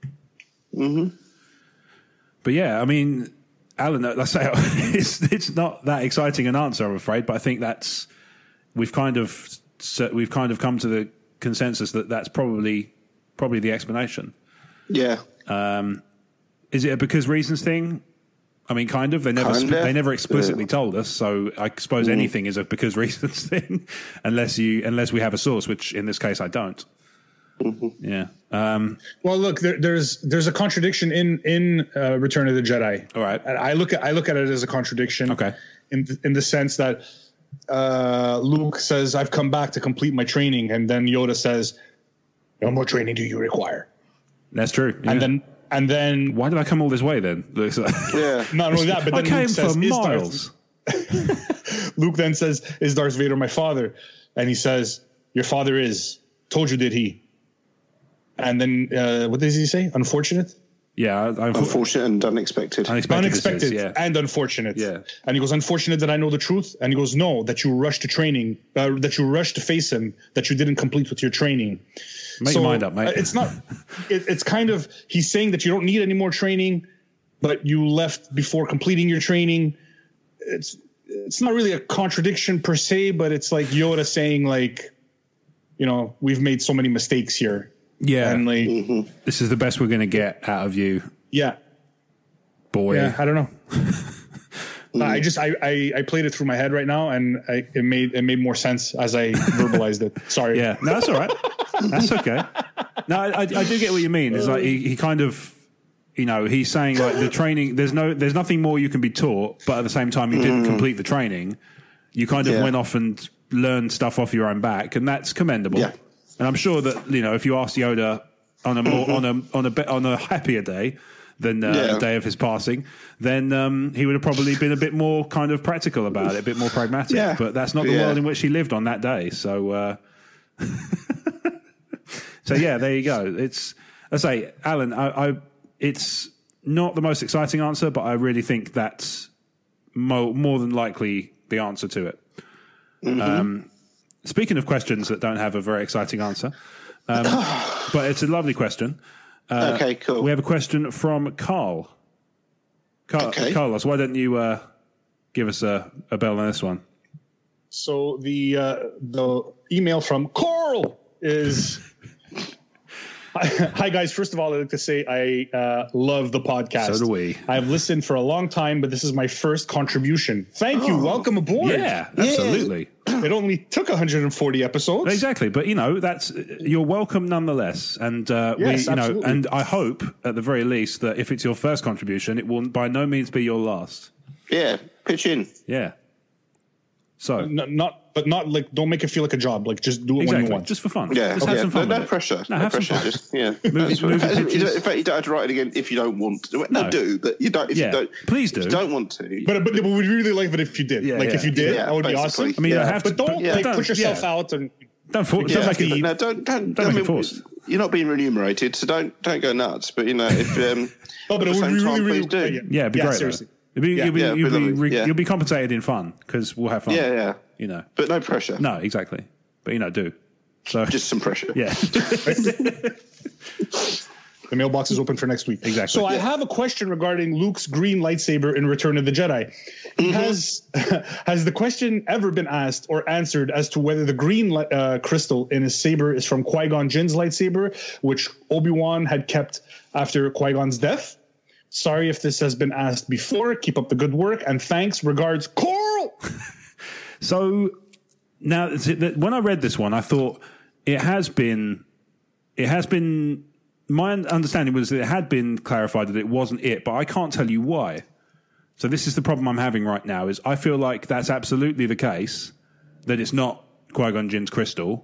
But yeah, I mean, Alan, let's say it's not that exciting an answer, I'm afraid, but I think we've kind of come to the consensus that that's probably the explanation. Yeah. Is it a because reasons thing? I mean, kind of. They never explicitly told us, so I suppose anything is a because reasons thing, unless we have a source, which in this case I don't. Yeah. Well, look, there's a contradiction in Return of the Jedi. All right. And I look at it as a contradiction. Okay. In the sense that Luke says, "I've come back to complete my training," and then Yoda says, "No more training do you require." That's true. Yeah. And then why did I come all this way then? Yeah, not only that, but then I came Luke says, for miles. Luke then says, "Is Darth Vader my father?" And he says, "Your father is. Told you, did he?" And then what does he say? Unfortunate. Yeah, unfortunate and unexpected. Unexpected yeah. and unfortunate. Yeah. And he goes, unfortunate that I know the truth. And he goes, no, that you rushed to training, that you rushed to face him, that you didn't complete with your training. Make your mind up, mate. It's not. It's kind of, he's saying that you don't need any more training, but you left before completing your training. It's not really a contradiction per se, but it's like Yoda saying, like, you know, we've made so many mistakes here. Yeah, and like this is the best we're going to get out of you. Yeah, boy. Yeah, I don't know. I played it through my head right now, and it made more sense as I verbalized it. Sorry. Yeah, no, that's all right. That's okay. No, I do get what you mean. It's like he kind of, you know, he's saying like the training. There's nothing more you can be taught, but at the same time, you didn't complete the training. You kind of went off and learned stuff off your own back, and that's commendable. Yeah. And I'm sure that, you know, if you asked Yoda on a more on a happier day than the day of his passing, then he would have probably been a bit more kind of practical about it, a bit more pragmatic. Yeah. But that's not the world in which he lived on that day. So, so yeah, there you go. It's, I say, Alan, it's not the most exciting answer, but I really think that's more than likely the answer to it. Mm-hmm. Speaking of questions that don't have a very exciting answer, but it's a lovely question. Okay, cool. We have a question from Carl. Carlos, why don't you give us a bell on this one? So the email from Carl is... Hi, guys. First of all, I'd like to say I love the podcast. So do we. I've listened for a long time, but this is my first contribution. Thank you. Welcome aboard. Yeah, absolutely. It only took 140 episodes. Exactly. But, you know, you're welcome nonetheless. And, yes, absolutely. And I hope, at the very least, that if it's your first contribution, it will by no means be your last. Yeah, pitch in. Yeah. So. Not like, don't make it feel like a job. Like, just do it when you want. Just for fun. Yeah. Just have some fun. No pressure. No pressure. Just, yeah. In fact, you don't have to write it again if you don't want to. No, do, but you don't. If you don't, please do. If you don't want to. But we'd really like that if you did. If you did, that would be awesome. I mean, I have but to. Don't put yourself out and don't make it. Don't make it forced. You're not being remunerated, so don't go nuts. But you know, if but it would really do. Yeah, it'd be great. Seriously. You'll be compensated in fun because we'll have fun. Yeah. You know, but no pressure. No, exactly. But you know, do so just some pressure. Yeah. The mailbox is open for next week. Exactly. So I have a question regarding Luke's green lightsaber in Return of the Jedi. Has the question ever been asked or answered as to whether the green crystal in his saber is from Qui-Gon Jinn's lightsaber, which Obi-Wan had kept after Qui-Gon's death? Sorry if this has been asked before. Keep up the good work, and thanks. Regards, Coral. So now, when I read this one, I thought it has been. My understanding was that it had been clarified that it wasn't it, but I can't tell you why. So this is the problem I'm having right now. Is I feel like that's absolutely the case, that it's not Qui-Gon Jinn's crystal.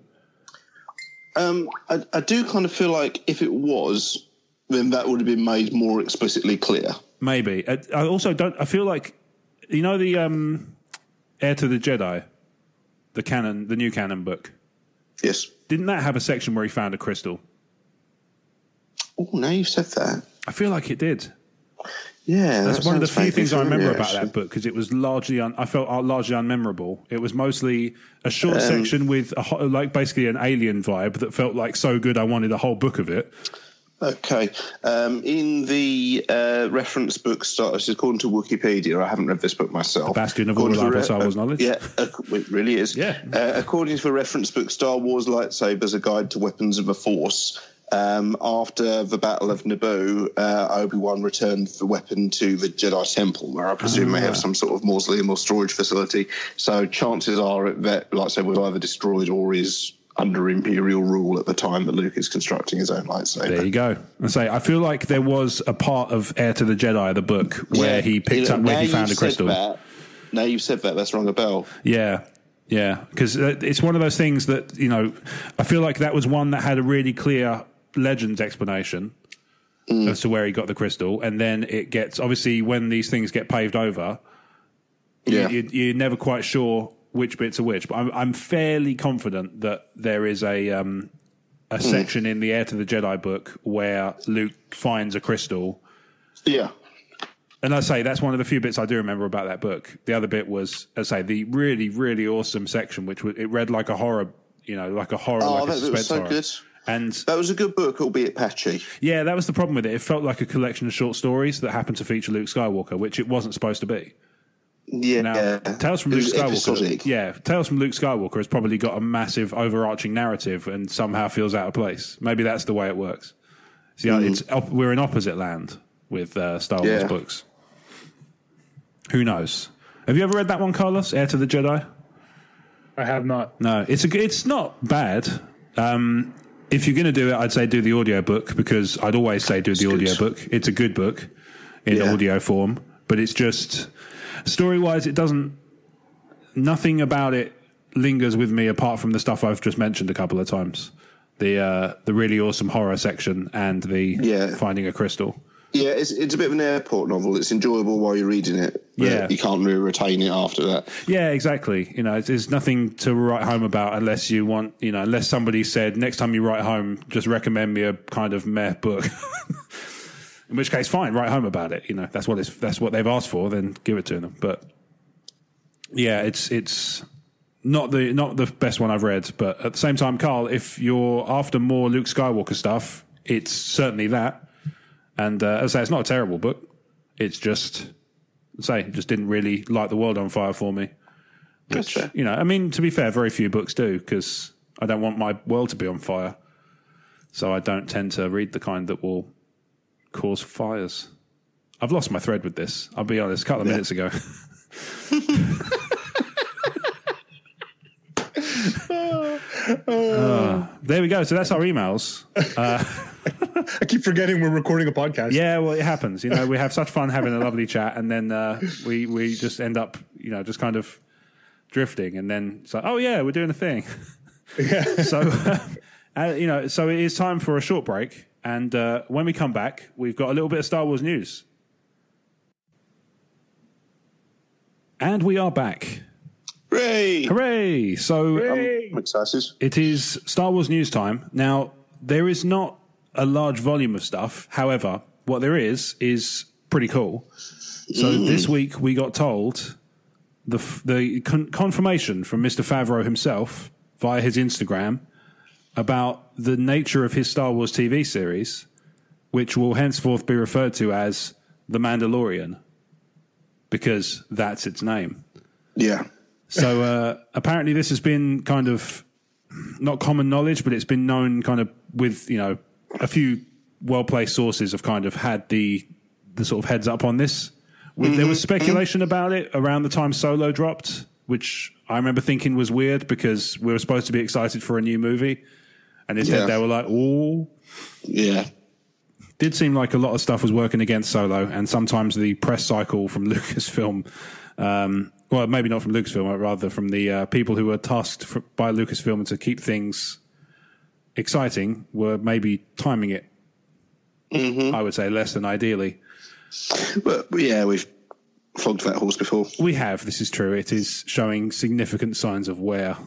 I do kind of feel like if it was, then that would have been made more explicitly clear. Maybe. I also don't. I feel like, you know, the Heir to the Jedi, the new canon book. Yes. Didn't that have a section where he found a crystal? Oh, now you've said that. I feel like it did. Yeah, that's one of the few things I remember about that book, because it was largely largely unmemorable. It was mostly a short section with basically an Alien vibe that felt like so good I wanted a whole book of it. Okay. In the reference book, according to Wikipedia, I haven't read this book myself. The bastion of all reliable Star Wars knowledge. Yeah, it really is. Yeah. According to the reference book, Star Wars Lightsabers, A Guide to Weapons of the Force, after the Battle of Naboo, Obi-Wan returned the weapon to the Jedi Temple, where I presume they have some sort of mausoleum or storage facility. So chances are that lightsaber was either destroyed or is under Imperial rule at the time that Luke is constructing his own lightsaber. There you go. I feel like there was a part of Heir to the Jedi, the book, where he picked up where he found a crystal. Now you've said that, that's rung a bell. Yeah, because it's one of those things that, you know, I feel like that was one that had a really clear Legends explanation. as to where he got the crystal, and then it gets, obviously when these things get paved over, you're never quite sure which bits are which. But I'm fairly confident that there is a section in the Heir to the Jedi book where Luke finds a crystal. Yeah. And I say that's one of the few bits I do remember about that book. The other bit was, I say, the really, really awesome section, which it read like a horror, like a horror. Oh, that was so good. And that was a good book, albeit patchy. Yeah, that was the problem with it. It felt like a collection of short stories that happened to feature Luke Skywalker, which it wasn't supposed to be. Yeah. Now, Tales from Luke Skywalker. Tales from Luke Skywalker has probably got a massive overarching narrative and somehow feels out of place. Maybe that's the way it works. See, we're in opposite land with Star Wars books. Who knows? Have you ever read that one, Carlos? Heir to the Jedi? I have not. No, it's not bad. If you're going to do it, I'd say do the audiobook, because I'd always say do the audiobook. It's a good book in audio form, but it's just story-wise, nothing about it lingers with me apart from the stuff I've just mentioned a couple of times. The really awesome horror section and the finding a crystal. Yeah, it's a bit of an airport novel. It's enjoyable while you're reading it. But you can't really retain it after that. Yeah, exactly. There's nothing to write home about unless you want, unless somebody said, next time you write home, just recommend me a kind of meh book. In which case, fine, write home about it. That's what they've asked for, then give it to them. But yeah, it's not the best one I've read. But at the same time, Carl, if you're after more Luke Skywalker stuff, it's certainly that. And as I say, it's not a terrible book. It's just, just didn't really light the world on fire for me. Which, to be fair, very few books do, because I don't want my world to be on fire. So I don't tend to read the kind that will cause fires. I've lost my thread with this. I'll be honest, a couple of minutes ago. There we go. So that's our emails. I keep forgetting we're recording a podcast. Yeah, well, it happens. We have such fun having a lovely chat, and then we just end up, just kind of drifting, and then it's like, oh yeah, we're doing a thing. Yeah. So, so it is time for a short break, and when we come back, we've got a little bit of Star Wars news, and we are back. Hooray! Hooray! So I'm excited. It is Star Wars news time. Now, there is not a large volume of stuff. However, what there is pretty cool. So this week we got told the confirmation from Mr. Favreau himself via his Instagram about the nature of his Star Wars TV series, which will henceforth be referred to as The Mandalorian, because that's its name. Yeah. So apparently this has been kind of not common knowledge, but it's been known kind of with, a few well-placed sources have kind of had the sort of heads up on this. There was speculation about it around the time Solo dropped, which I remember thinking was weird because we were supposed to be excited for a new movie. And instead they were like, oh. Yeah. Did seem like a lot of stuff was working against Solo, and sometimes the press cycle from Lucasfilm, well, maybe not from Lucasfilm, rather from the people who were tasked by Lucasfilm to keep things exciting, were maybe timing it, I would say, less than ideally. But yeah, we've flogged that horse before. We have. This is true. It is showing significant signs of wear.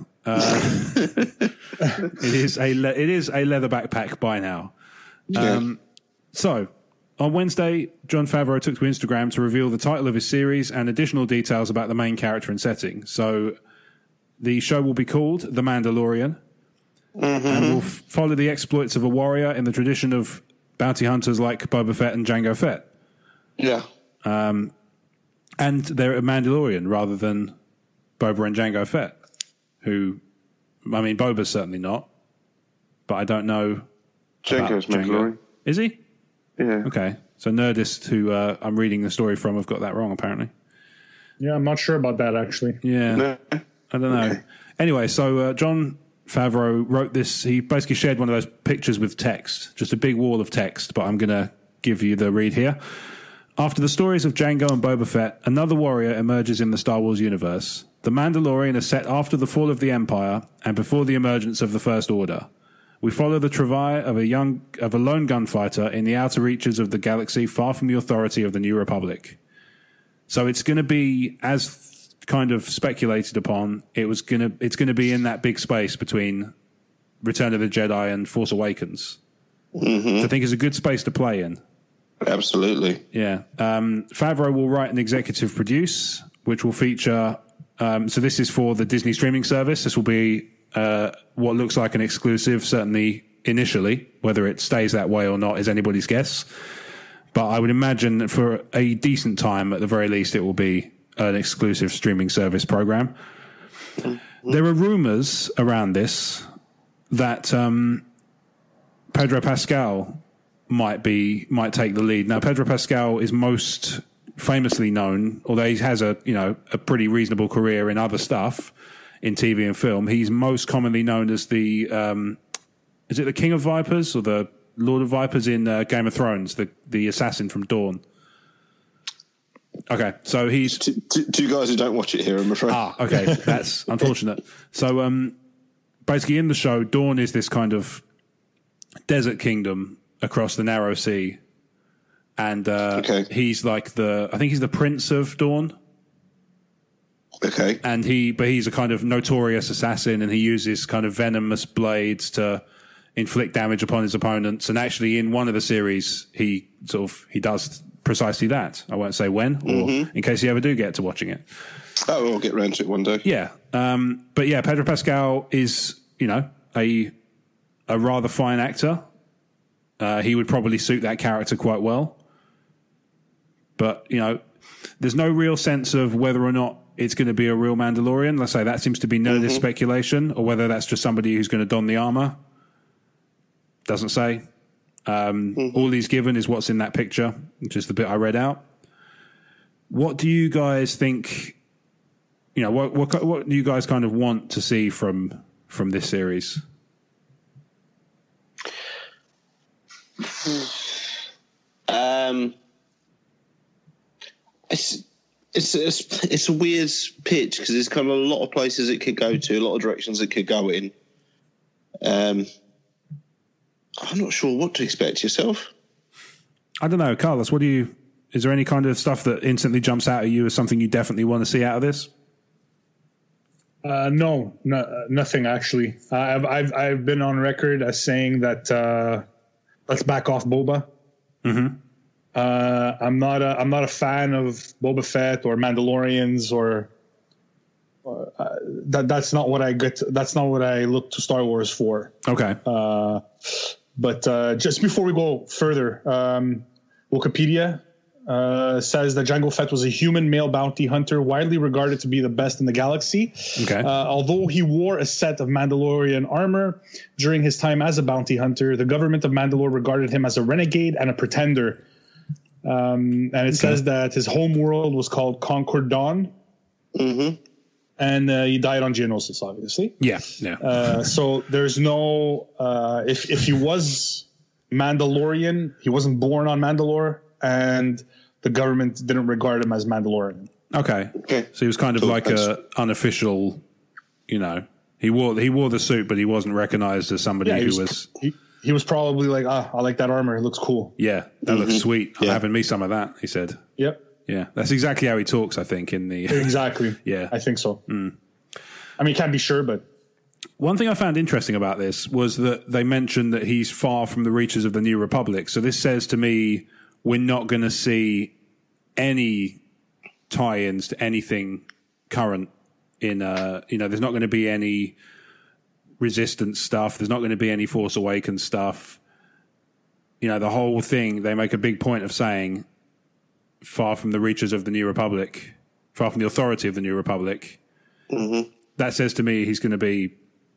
It is a leather backpack by now. Yeah. So, on Wednesday, Jon Favreau took to Instagram to reveal the title of his series and additional details about the main character and setting. So, the show will be called The Mandalorian, and will follow the exploits of a warrior in the tradition of bounty hunters like Boba Fett and Jango Fett. Yeah. And they're a Mandalorian rather than Boba and Jango Fett, who, I mean, Boba's certainly not, but I don't know. Jango's Mandalorian. Is he? Yeah. Okay. So Nerdist, who I'm reading the story from, have got that wrong, apparently. Yeah, I'm not sure about that, actually. Yeah. No. I don't know. Okay. Anyway, so Jon Favreau wrote this. He basically shared one of those pictures with text, just a big wall of text, but I'm going to give you the read here. After the stories of Jango and Boba Fett, another warrior emerges in the Star Wars universe. The Mandalorian is set after the fall of the Empire and before the emergence of the First Order. We follow the travail of a lone gunfighter in the outer reaches of the galaxy, far from the authority of the New Republic. So it's going to be, as kind of speculated upon, it's going to be in that big space between Return of the Jedi and Force Awakens. Mm-hmm. I think is a good space to play in. Absolutely. Yeah. Favreau will write and executive produce, which will feature. So this is for the Disney streaming service. This will be what looks like an exclusive, certainly initially. Whether it stays that way or not is anybody's guess. But I would imagine that for a decent time, at the very least, it will be an exclusive streaming service program. Mm-hmm. There are rumors around this that Pedro Pascal might take the lead. Now, Pedro Pascal is most famously known, although he has a pretty reasonable career in other stuff, in TV and film. He's most commonly known as the is it the King of Vipers or the Lord of Vipers in Game of Thrones, the assassin from Dawn. Okay, so he's two guys who don't watch it here, I'm afraid. Okay, that's unfortunate. So basically, in the show, Dawn is this kind of desert kingdom across the narrow sea, and he's like I think he's the Prince of Dawn. Okay, and he's a kind of notorious assassin, and he uses kind of venomous blades to inflict damage upon his opponents. And actually, in one of the series, he does precisely that. I won't say when, or in case you ever do get to watching it. Oh, we'll get around to it one day. Yeah, but yeah, Pedro Pascal is a rather fine actor. He would probably suit that character quite well. But, there's no real sense of whether or not it's going to be a real Mandalorian. Let's say that seems to be nerdist speculation, or whether that's just somebody who's going to don the armor. Doesn't say. All he's given is what's in that picture, which is the bit I read out. What do you guys think? What do you guys kind of want to see from this series? It's a weird pitch because there's kind of a lot of places it could go to, a lot of directions it could go in. I'm not sure what to expect yourself. I don't know, Carlos. Is there any kind of stuff that instantly jumps out at you as something you definitely want to see out of this? No, nothing actually. I've been on record as saying that let's back off Boba. Mm-hmm. I'm not a fan of Boba Fett or Mandalorians or that's not what I get. That's not what I look to Star Wars for. Okay. But just before we go further, Wikipedia says that Jango Fett was a human male bounty hunter, widely regarded to be the best in the galaxy. Okay. Although he wore a set of Mandalorian armor during his time as a bounty hunter, the government of Mandalore regarded him as a renegade and a pretender. And it says that his home world was called Concord Dawn. Mm-hmm. And he died on Geonosis, obviously. Yeah. So there's no if he was Mandalorian, he wasn't born on Mandalore, and the government didn't regard him as Mandalorian. Okay. So he was kind of like a unofficial, he wore the suit, but he wasn't recognized as somebody who was. He was probably like, I like that armor. It looks cool. Yeah, that looks sweet. I'm having me some of that, he said. Yep. Yeah, that's exactly how he talks, I think, in the... Exactly. Yeah. I think so. Mm. I mean, can't be sure, but... One thing I found interesting about this was that they mentioned that he's far from the reaches of the New Republic. So this says to me, we're not going to see any tie-ins to anything current in... there's not going to be any Resistance stuff. There's not going to be any Force Awakens stuff. The whole thing, they make a big point of saying... far from the reaches of the New Republic, far from the authority of the New Republic. Mm-hmm. That says to me he's going to be,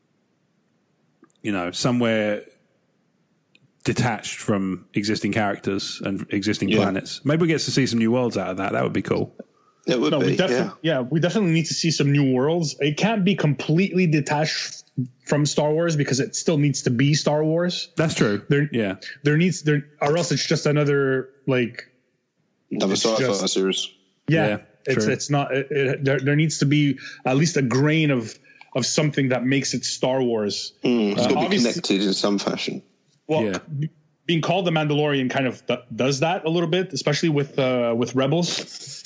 somewhere detached from existing characters and existing planets. Maybe we get to see some new worlds out of that. That would be cool. It would be, we definitely need to see some new worlds. It can't be completely detached from Star Wars because it still needs to be Star Wars. That's true. Or else it's just another another sci-fi series. Yeah, it's not. There needs to be at least a grain of of something that makes it Star Wars. It's got to be connected in some fashion. Well, being called the Mandalorian kind of does that a little bit, especially with Rebels.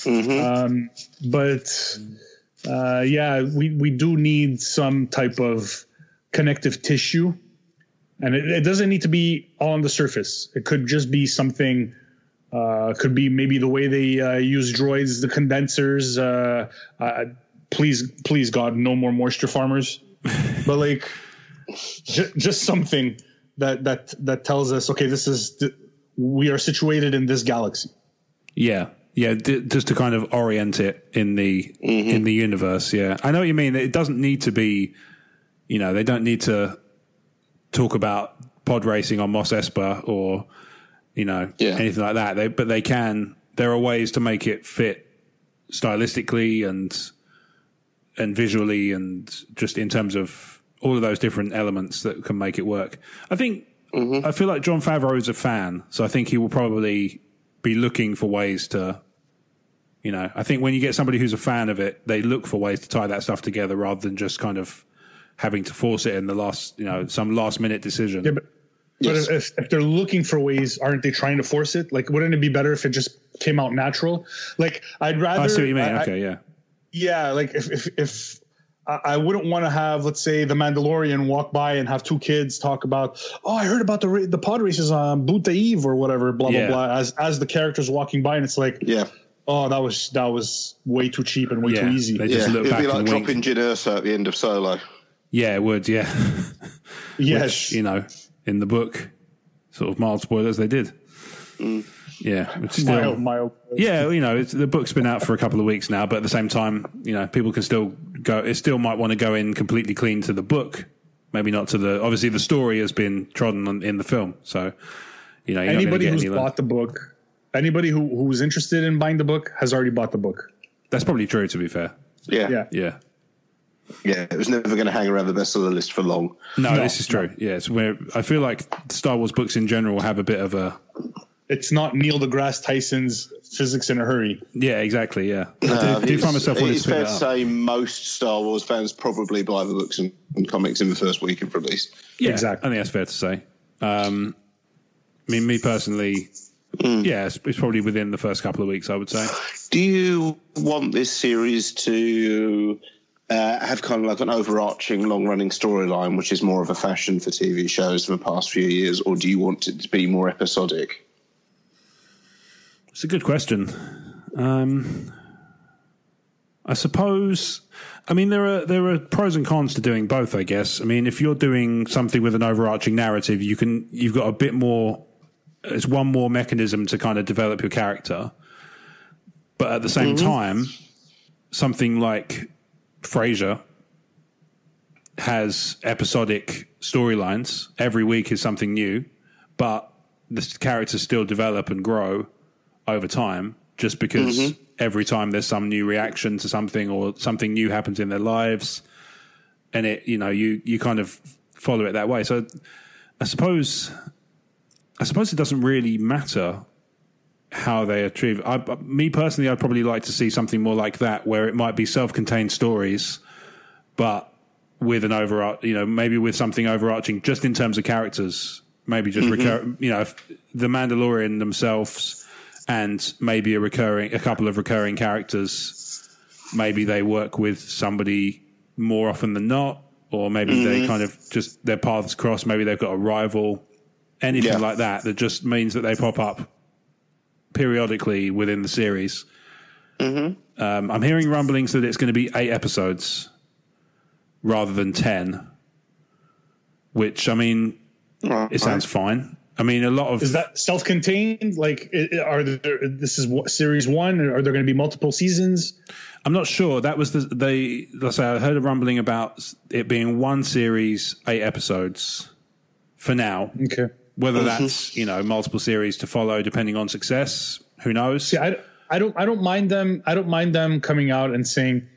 We do need some type of connective tissue, and it doesn't need to be all on the surface. It could just be something. Could be maybe the way they use droids, the condensers. Please God, no more moisture farmers. But like, just something that tells us, okay, we are situated in this galaxy. Yeah. Just to kind of orient it in the universe. Yeah, I know what you mean. It doesn't need to be, they don't need to talk about pod racing on Mos Espa or anything like that. But they can. There are ways to make it fit stylistically and visually, and just in terms of all of those different elements that can make it work. I think I feel like Jon Favreau is a fan, so I think he will probably be looking for ways to. I think when you get somebody who's a fan of it, they look for ways to tie that stuff together rather than just kind of having to force it in the last, some last minute decision. Yeah, but if they're looking for ways, aren't they trying to force it? Like, wouldn't it be better if it just came out natural? Like, I'd rather. I see what you mean. Okay, yeah. Yeah, like if I wouldn't want to have, let's say, the Mandalorian walk by and have two kids talk about, I heard about the pod races on Buta Eve or whatever, blah blah blah, as the characters walking by, and it's like, oh, that was way too cheap and way too easy. They just look it'd back be like and dropping Jyn Erso at the end of Solo. Yeah, it would. Yeah. Yes. Which, in the book, sort of mild spoilers, they did. Yeah, which mild. Yeah, the book's been out for a couple of weeks now, but at the same time, people can still go. It still might want to go in completely clean to the book, maybe not to the. Obviously, the story has been trodden in the film, so you're anybody not who's bought the book. Anybody who's interested in buying the book has already bought the book. That's probably true, to be fair. Yeah. It was never going to hang around the bestseller list for long. No, this is true. Yeah, it's where I feel like Star Wars books in general have a bit of a. It's not Neil deGrasse Tyson's Physics in a Hurry. Yeah, exactly. Yeah. I do find myself wanting to pick it up. It's fair to say most Star Wars fans probably buy the books and comics in the first week of release. Yeah, exactly. I think that's fair to say. Me personally. Yeah, it's probably within the first couple of weeks, I would say. Do you want this series to have kind of like an overarching, long-running storyline, which is more of a fashion for TV shows in the past few years, or do you want it to be more episodic? It's a good question. I suppose. I mean, there are pros and cons to doing both, I guess. I mean, if you're doing something with an overarching narrative, you've got a bit more. It's one more mechanism to kind of develop your character. But at the same time, something like Frasier has episodic storylines. Every week is something new, but the characters still develop and grow over time just because every time there's some new reaction to something or something new happens in their lives, and you kind of follow it that way. So I suppose it doesn't really matter how they achieve. Me personally, I'd probably like to see something more like that, where it might be self-contained stories, but with an maybe with something overarching, just in terms of characters. Maybe just the Mandalorian themselves, and maybe a couple of recurring characters. Maybe they work with somebody more often than not, or maybe they kind of just their paths cross. Maybe they've got a rival. Anything like that just means that they pop up periodically within the series. I'm hearing rumblings that it's going to be 8 episodes rather than 10, which, I mean, it sounds fine. I mean, a lot of... Is that self-contained? Like, this is series 1? Or are there going to be multiple seasons? I'm not sure. That was I heard a rumbling about it being one series, 8 episodes for now. Okay. Whether that's multiple series to follow depending on success, who knows? See, I don't mind them. I don't mind them coming out and saying,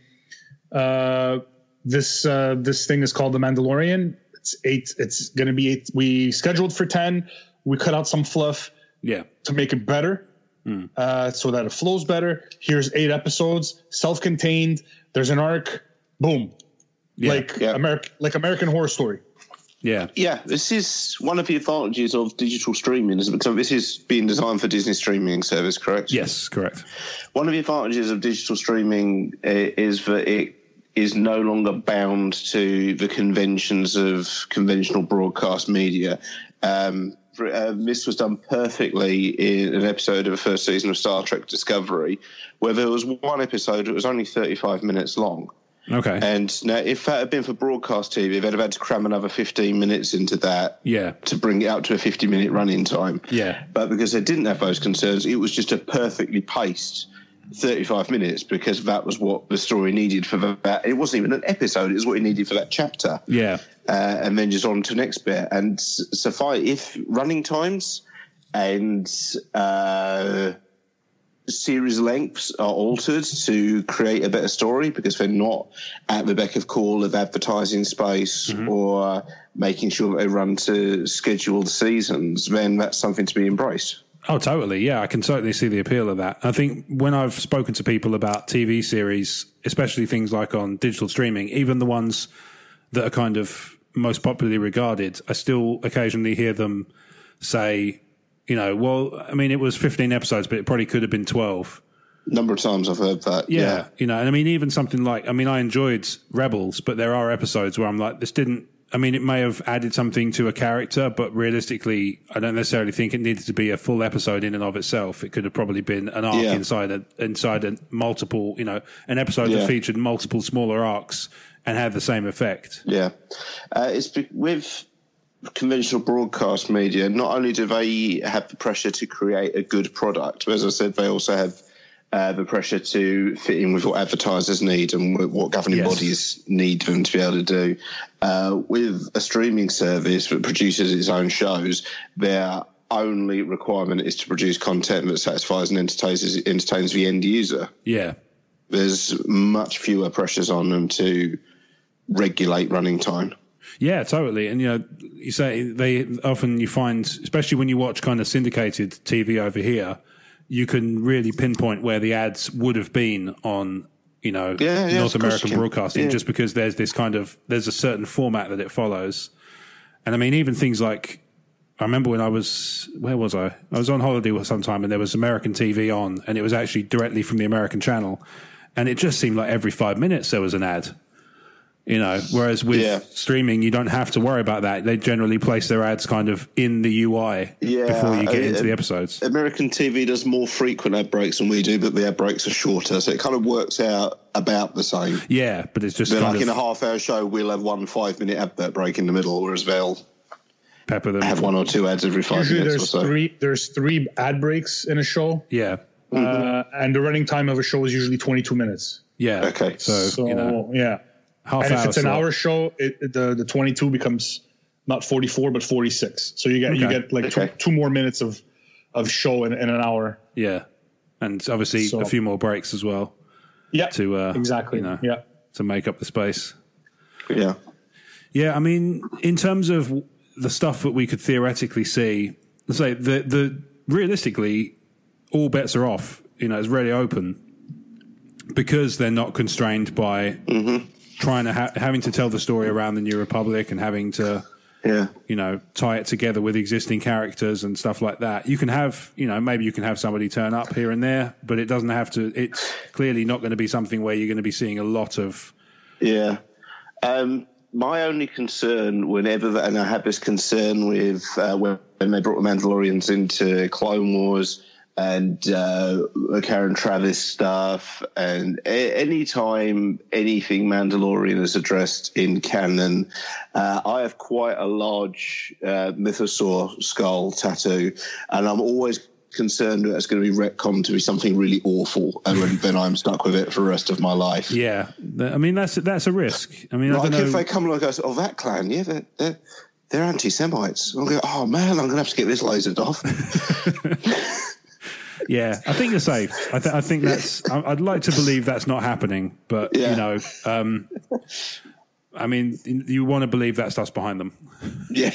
this thing is called The Mandalorian. It's 8. It's going to be 8. We scheduled for 10. We cut out some fluff. Yeah. To make it better, so that it flows better. Here's 8 episodes, self-contained. There's an arc. Boom. American Horror Story. Yeah. Yeah, this is one of the advantages of digital streaming. So this is being designed for Disney streaming service, correct? Yes, correct. One of the advantages of digital streaming is that it is no longer bound to the conventions of conventional broadcast media. This was done perfectly in an episode of the first season of Star Trek Discovery, where there was one episode that was only 35 minutes long. Okay. And now, if that had been for broadcast TV, they'd have had to cram another 15 minutes into that to bring it out to a 50-minute running time. Yeah. But because they didn't have those concerns, it was just a perfectly paced 35 minutes because that was what the story needed for that. It wasn't even an episode. It was what it needed for that chapter. Yeah. And then just on to the next bit. And if running times and series lengths are altered to create a better story because they're not at the beck of call of advertising space or making sure that they run to scheduled seasons, then that's something to be embraced. Oh, totally. Yeah, I can certainly see the appeal of that. I think when I've spoken to people about TV series, especially things like on digital streaming, even the ones that are kind of most popularly regarded, I still occasionally hear them say, well, I mean, it was 15 episodes, but it probably could have been 12. Number of times I've heard that. Yeah. And I mean, even something like, I enjoyed Rebels, but there are episodes where I'm like, it may have added something to a character, but realistically, I don't necessarily think it needed to be a full episode in and of itself. It could have probably been an arc inside a multiple, an episode that featured multiple smaller arcs and had the same effect. Yeah. It's with conventional broadcast media, not only do they have the pressure to create a good product, but as I said, they also have the pressure to fit in with what advertisers need and what governing bodies need them to be able to do. With a streaming service that produces its own shows, their only requirement is to produce content that satisfies and entertains the end user. Yeah. There's much fewer pressures on them to regulate running time. Yeah, totally. And, you say you find, especially when you watch kind of syndicated TV over here, you can really pinpoint where the ads would have been on, North American broadcasting, just because there's a certain format that it follows. And I mean, even things like, I remember when where was I? I was on holiday sometime and there was American TV on and it was actually directly from the American channel. And it just seemed like every 5 minutes there was an ad. Whereas with streaming, you don't have to worry about that. They generally place their ads kind of in the UI before you get into the episodes. American TV does more frequent ad breaks than we do, but the ad breaks are shorter, so it kind of works out about the same. Yeah, but it's just in a half-hour show, we'll have 1 5-minute advert break in the middle, whereas they'll pepper them. Have 1 or 2 ads every 5 minutes or so. There's 3 ad breaks in a show. Yeah. And the running time of a show is usually 22 minutes. Yeah. Okay. So yeah. And if it's an hour show, the 22 becomes not 44 but 46. So you get like 2 more minutes of show in an hour. Yeah, and obviously a few more breaks as well. Yeah, exactly. To make up the space. Yeah, yeah. I mean, in terms of the stuff that we could theoretically see, let's say the realistically, all bets are off. It's really open because they're not constrained by. Trying to having to tell the story around the New Republic and having to, tie it together with existing characters and stuff like that. You can have, maybe you can have somebody turn up here and there, but it doesn't have to. It's clearly not going to be something where you're going to be seeing a lot of. Yeah. My only concern and I had this concern with when they brought the Mandalorians into Clone Wars and Karen Travis stuff, and any time anything Mandalorian is addressed in canon, I have quite a large mythosaur skull tattoo, and I'm always concerned that it's going to be retconned to be something really awful, and then I'm stuck with it for the rest of my life. Yeah, I mean that's a risk. I mean, I don't know if they come along and go, that clan, they're anti-Semites. I'll go, oh man, I'm going to have to get this lasered off. Yeah, I think you're safe. I think that's. I'd like to believe that's not happening, but I mean, you want to believe that stuff's behind them. Yeah.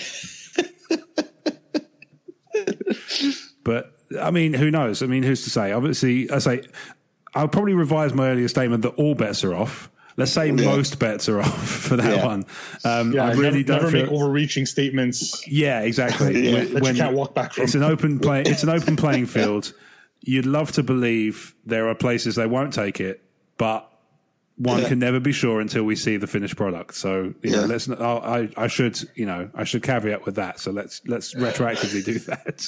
But I mean, who knows? I mean, who's to say? Obviously, I'll probably revise my earlier statement that all bets are off. let's say most bets are off for that one. I really never make overreaching statements. Yeah, exactly. That you can't walk back from. It's an open playing field. You'd love to believe there are places they won't take it, but one can never be sure until we see the finished product. So let's. I should caveat with that. So let's retroactively do that.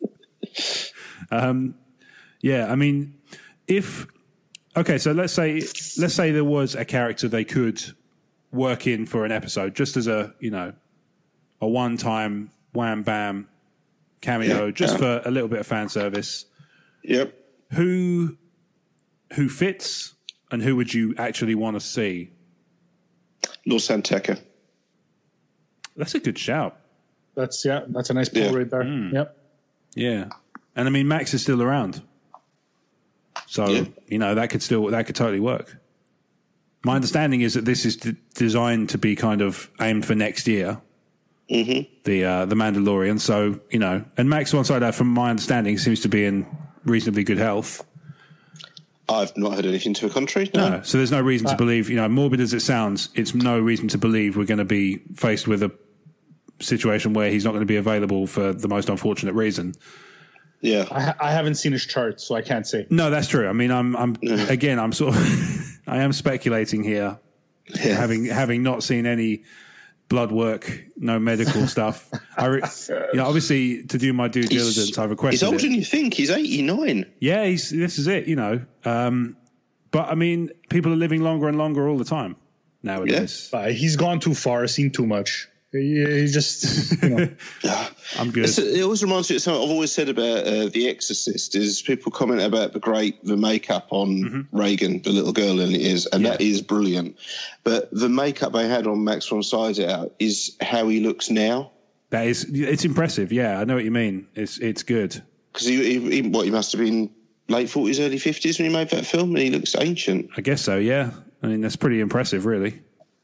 I mean, so let's say there was a character they could work in for an episode, just as a one-time wham bam cameo, just for a little bit of fan service. Yep. Who fits? And who would you actually want to see? Lor San Tekka. That's a good shout. That's a nice pull right there. Yep. Yeah. And I mean, Max is still around. So, that could totally work. My understanding is that this is designed to be kind of aimed for next year. Mm-hmm. The Mandalorian. So, and Max, once I know, from my understanding, seems to be in reasonably good health. I've not heard anything to the contrary. No. So there's no reason to believe, morbid as it sounds, it's no reason to believe we're going to be faced with a situation where he's not going to be available for the most unfortunate reason. Yeah. I haven't seen his chart, so I can't say. No, that's true. I mean, I'm sort of, I am speculating here, having not seen any blood work, no medical stuff. Obviously, to do my due diligence, I've requested. He's older than you think. He's 89. Yeah, this is it. But I mean, people are living longer and longer all the time nowadays. Yeah. He's gone too far, seen too much. He just, I'm good. It always reminds me of something I've always said about The Exorcist is people comment about the makeup on Reagan, the little girl in it is, and that is brilliant. But the makeup they had on Max von Sydow is how he looks now. It's impressive. Yeah, I know what you mean. It's good. Because he must have been late 40s, early 50s when he made that film, and he looks ancient. I guess so, yeah. I mean, that's pretty impressive, really.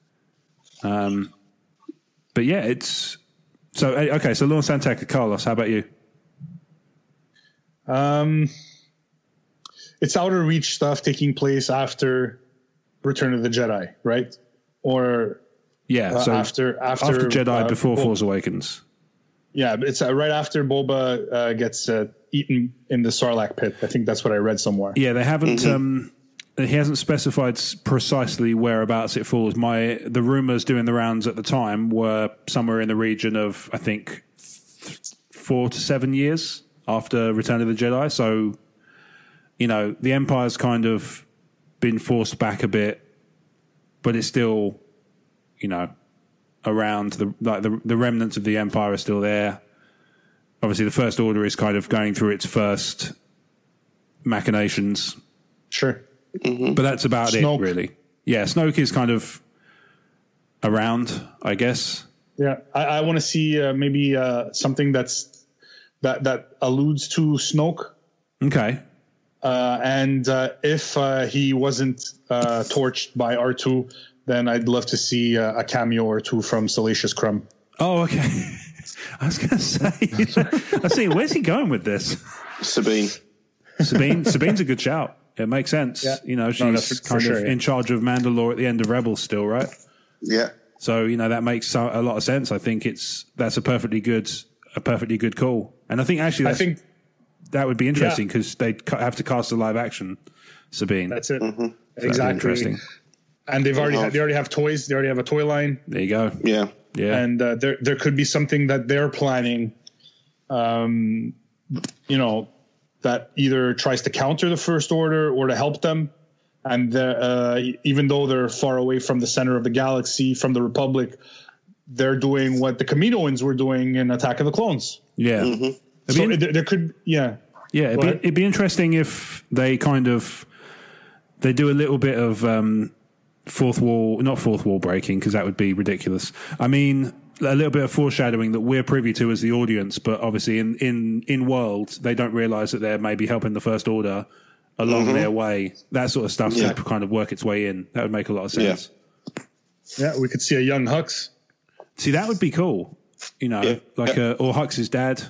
But yeah, it's so okay. So Lor San Tekka, Carlos, how about you? It's Outer Reach stuff taking place after Return of the Jedi, right? Or so after Jedi, before Force Awakens. Yeah, it's right after Boba gets eaten in the Sarlacc pit. I think that's what I read somewhere. Yeah, they haven't. He hasn't specified precisely whereabouts it falls. The rumors doing the rounds at the time were somewhere in the region of, I think, 4 to 7 years after Return of the Jedi. So, the Empire's kind of been forced back a bit, but it's still, around. The remnants of the Empire are still there. Obviously, the First Order is kind of going through its first machinations. Sure. Mm-hmm. But that's about Snoke. it, really. Yeah, Snoke is kind of around, I guess. Yeah, I want to see maybe something that alludes to Snoke. Okay. And if he wasn't torched by R2, then I'd love to see a cameo or two from Salacious Crumb. Oh, okay. I was going to say, I see. Where's he going with this? Sabine's a good shout. It makes sense. Yeah. She's kind of in charge of Mandalore at the end of Rebels still, right? Yeah. So, that makes a lot of sense. I think that's a perfectly good call. And I think actually that would be interesting because they'd have to cast a live action Sabine. That's it. Mm-hmm. So exactly. Interesting. And they already have toys. They already have a toy line. There you go. Yeah. Yeah. And there could be something that they're planning, that either tries to counter the First Order or to help them. And even though they're far away from the center of the galaxy, from the Republic, they're doing what the Kaminoans were doing in Attack of the Clones. Yeah. Mm-hmm. So there could, yeah. Yeah, it'd be interesting if they they do a little bit of not fourth wall breaking, because that would be ridiculous. I mean, a little bit of foreshadowing that we're privy to as the audience, but obviously in world, they don't realize that they're maybe helping the First Order along their way. That sort of stuff could kind of work its way in. That would make a lot of sense. Yeah, we could see a young Hux. See, that would be cool. Or Hux's dad.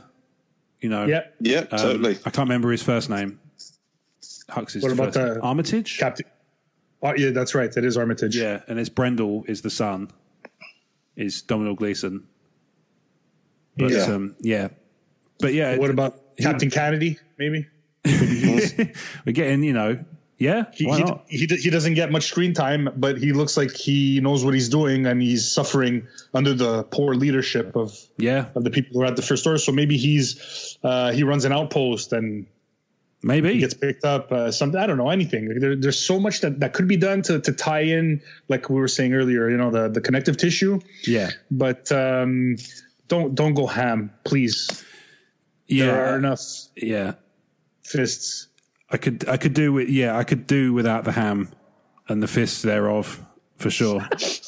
Totally. I can't remember his first name. Hux's what about Armitage? Captain? Oh, yeah, that's right. That is Armitage. Yeah, and it's Brendel is the son, is Domhnall Gleeson. But but yeah. What about Captain Kennedy? Maybe we're getting, why not? He doesn't get much screen time, but he looks like he knows what he's doing, and he's suffering under the poor leadership of the people who are at the first order. So maybe he runs an outpost and maybe he gets picked up. Something, I don't know, anything. There's so much that could be done to tie in, like we were saying earlier. The connective tissue. Yeah, but don't go ham, please. Yeah, there are enough. Yeah, fists. I could do without the ham and the fists thereof for sure.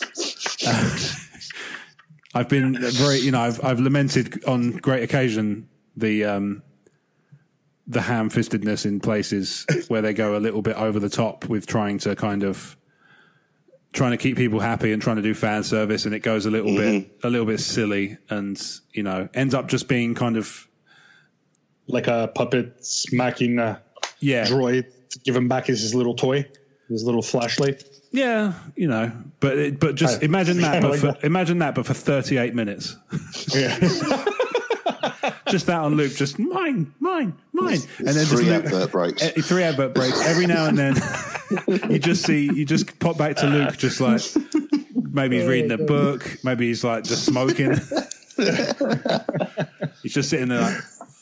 I've been very, I've lamented on great occasion the ham-fistedness in places where they go a little bit over the top with trying to keep people happy and trying to do fan service, and it goes a little bit silly, and ends up just being kind of like a puppet smacking droid to give him back his little toy, his little flashlight. Yeah, but just imagine that, but for 38 minutes. Yeah. Just that on loop, just mine, and then three advert breaks. Three advert breaks every now and then. you just pop back to Luke, just like maybe he's reading a book, maybe he's like just smoking. He's just sitting there like,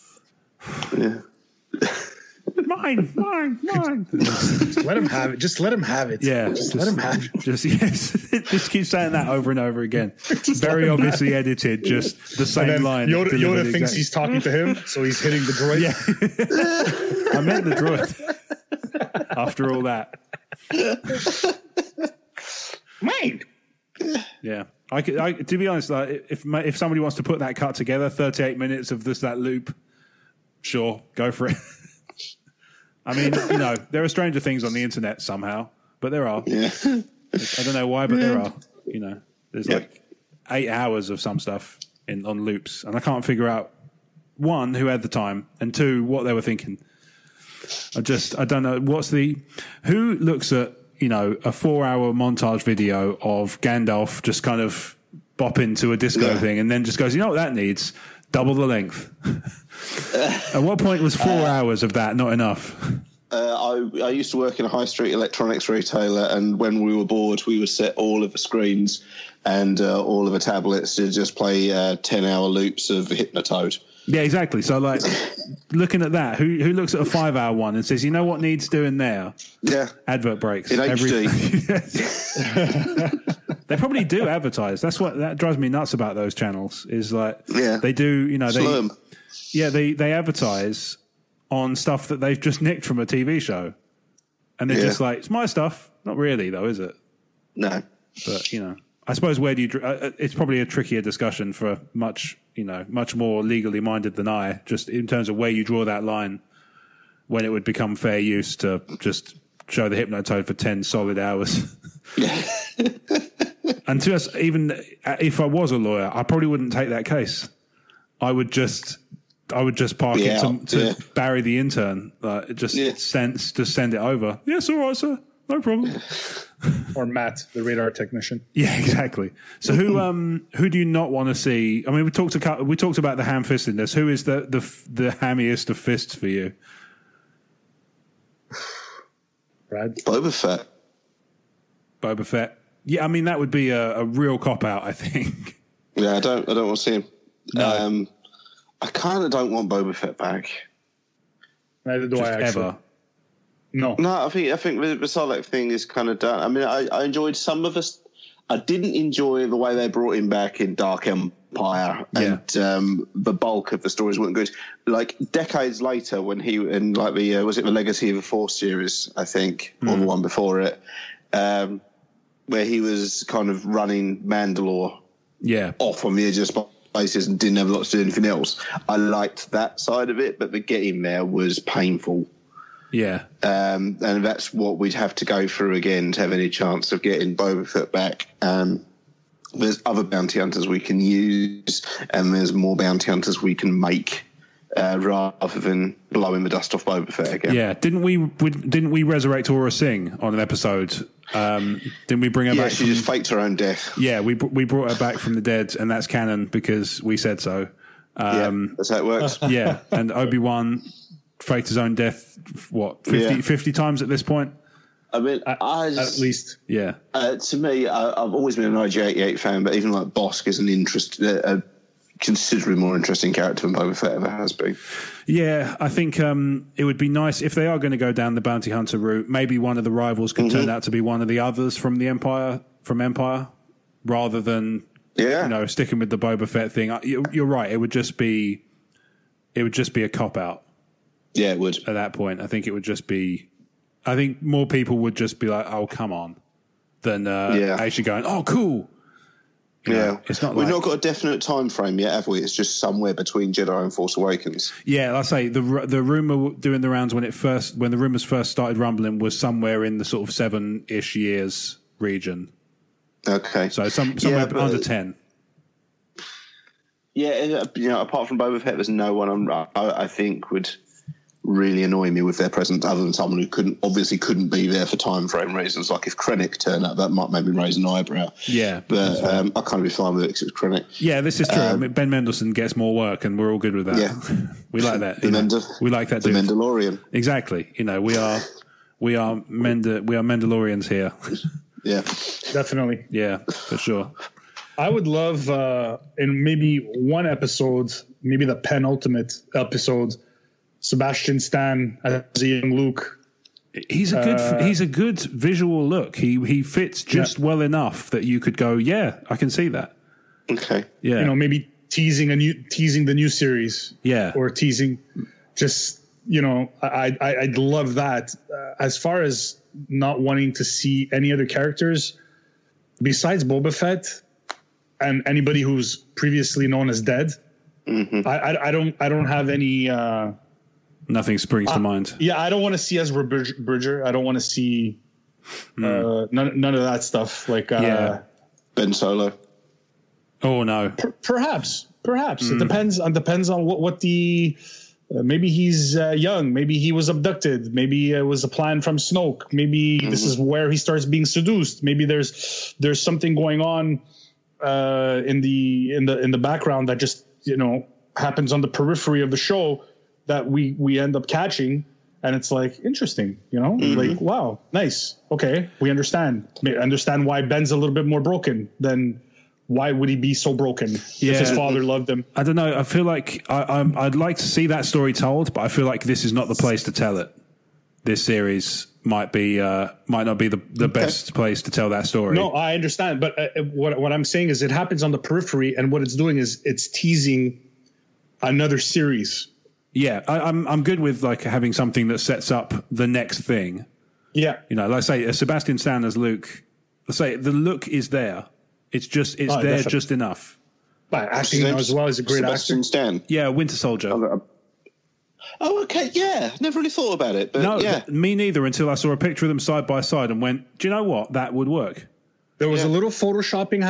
mine. Just let him have it. Just let him have it. Yeah, just let him have it. Just keep saying that over and over again. Very obviously edited. Just the same line. Yoda thinks he's talking to him, so he's hitting the droid. Yeah, I meant the droid. After all that, mine. Yeah, I to be honest, like, if somebody wants to put that cut together, 38 minutes of that loop, sure, go for it. I mean, there are stranger things on the internet somehow, but there are. Yeah. I don't know why, but there are. There's like 8 hours of some stuff on loops, and I can't figure out, one, who had the time, and two, what they were thinking. I don't know. Who looks at, a 4-hour montage video of Gandalf just kind of bopping to a disco thing and then just goes, you know what that needs? Double the length. At what point was 4 hours of that not enough? I used to work in a high street electronics retailer, and when we were bored, we would set all of the screens and all of the tablets to just play 10-hour loops of Hypnotoad. Yeah, exactly. So, like, looking at that, who looks at a 5-hour one and says, you know what needs doing there? Yeah. Advert breaks. In HD. They probably do advertise. That drives me nuts about those channels, is like, they do, they advertise on stuff that they've just nicked from a TV show. And they're just like, it's my stuff. Not really, though, is it? No. But, I suppose where do you... it's probably a trickier discussion for much more legally minded than I, just in terms of where you draw that line, when it would become fair use to just show the Hypnotoad for 10 solid hours. And to us, even if I was a lawyer, I probably wouldn't take that case. I would just park it to Barry the intern. Send it over. Yes, all right, sir. No problem. Or Matt, the radar technician. Yeah, exactly. So who do you not want to see? I mean, we talked about the ham-fistedness. Who is the hammiest of fists for you? Brad? Boba Fett. Yeah, I mean, that would be a real cop-out, I think. Yeah, I don't want to see him. No. I kind of don't want Boba Fett back. Neither do I, actually. Ever. No, I think the Sarlacc thing is kind of done. I mean, I enjoyed some of us. I didn't enjoy the way they brought him back in Dark Empire, and the bulk of the stories weren't good. Like decades later, when he in like the was it the Legacy of the Force series, I think, or the one before it, where he was kind of running Mandalore, off on the edge of spaces and didn't have a lot to do anything else. I liked that side of it, but the getting there was painful. Yeah. And that's what we'd have to go through again to have any chance of getting Boba Fett back. There's other bounty hunters we can use, and there's more bounty hunters we can make rather than blowing the dust off Boba Fett again. Yeah, didn't we resurrect Aura Singh on an episode? Didn't we bring her back? Yeah, she just faked her own death. Yeah, we brought her back from the dead, and that's canon because we said so. That's how it works. Yeah, and Obi-Wan faked his own death, 50 times at this point? I mean, at least. Yeah. To me, I've always been an IG-88 fan, but even like Bosk is a considerably more interesting character than Boba Fett ever has been. Yeah, I think it would be nice if they are going to go down the bounty hunter route. Maybe one of the rivals could turn out to be one of the others from the Empire, rather than sticking with the Boba Fett thing. You're right. It would just be a cop out. Yeah, it would. At that point, I think it would just be. I think more people would just be like, "Oh, come on," than actually going, "Oh, cool." You know, it's not. We've not got a definite time frame yet, have we? It's just somewhere between Jedi and Force Awakens. Yeah, I say the rumor doing the rounds when the rumors first started rumbling was somewhere in the sort of 7-ish years region. Okay, so somewhere under 10. Yeah, apart from Boba Fett, there's no one I think would really annoy me with their presence, other than someone who couldn't be there for time frame reasons. Like if Krennic turned up, that might make me raise an eyebrow. Yeah, but I kind of be fine with it because it's Krennic. Yeah, this is true. I mean, Ben Mendelsohn gets more work, and we're all good with that. Yeah, we like that. We like that. The Mandalorian. Exactly. We are Mandalorians here. Yeah, definitely. Yeah, for sure. I would love in maybe one episode, maybe the penultimate episode, Sebastian Stan as a young Luke. He's a good visual look. He fits just well enough that you could go, yeah, I can see that. Okay. Yeah. Maybe teasing the new series. Yeah. Or teasing just, I'd love that. As far as not wanting to see any other characters besides Boba Fett and anybody who's previously known as dead. Mm-hmm. I don't have any nothing springs to mind. Yeah, I don't want to see Ezra Bridger. I don't want to see none of that stuff. Like Ben Solo. Oh no. Perhaps it depends on what the maybe he's young. Maybe he was abducted. Maybe it was a plan from Snoke. Maybe this is where he starts being seduced. Maybe there's something going on in the background that just happens on the periphery of the show that we end up catching, and it's like interesting, like wow, nice, okay, we understand why Ben's a little bit more broken. Then why would he be so broken if his father loved him? I don't know. I feel like I'd like to see that story told, but I feel like this is not the place to tell it. This series might not be the best place to tell that story. No, I understand, but what I'm saying is it happens on the periphery, and what it's doing is it's teasing another series. Yeah, I'm good with like having something that sets up the next thing. Yeah, let's say Sebastian Stan as Luke. Let's say the look is there. It's there definitely. Just enough. But acting as well as a great Sebastian actor. Stan. Yeah, Winter Soldier. Oh, okay, yeah. Never really thought about it, but no, me neither. Until I saw a picture of them side by side and went, "Do you know what? That would work." There was a little photoshopping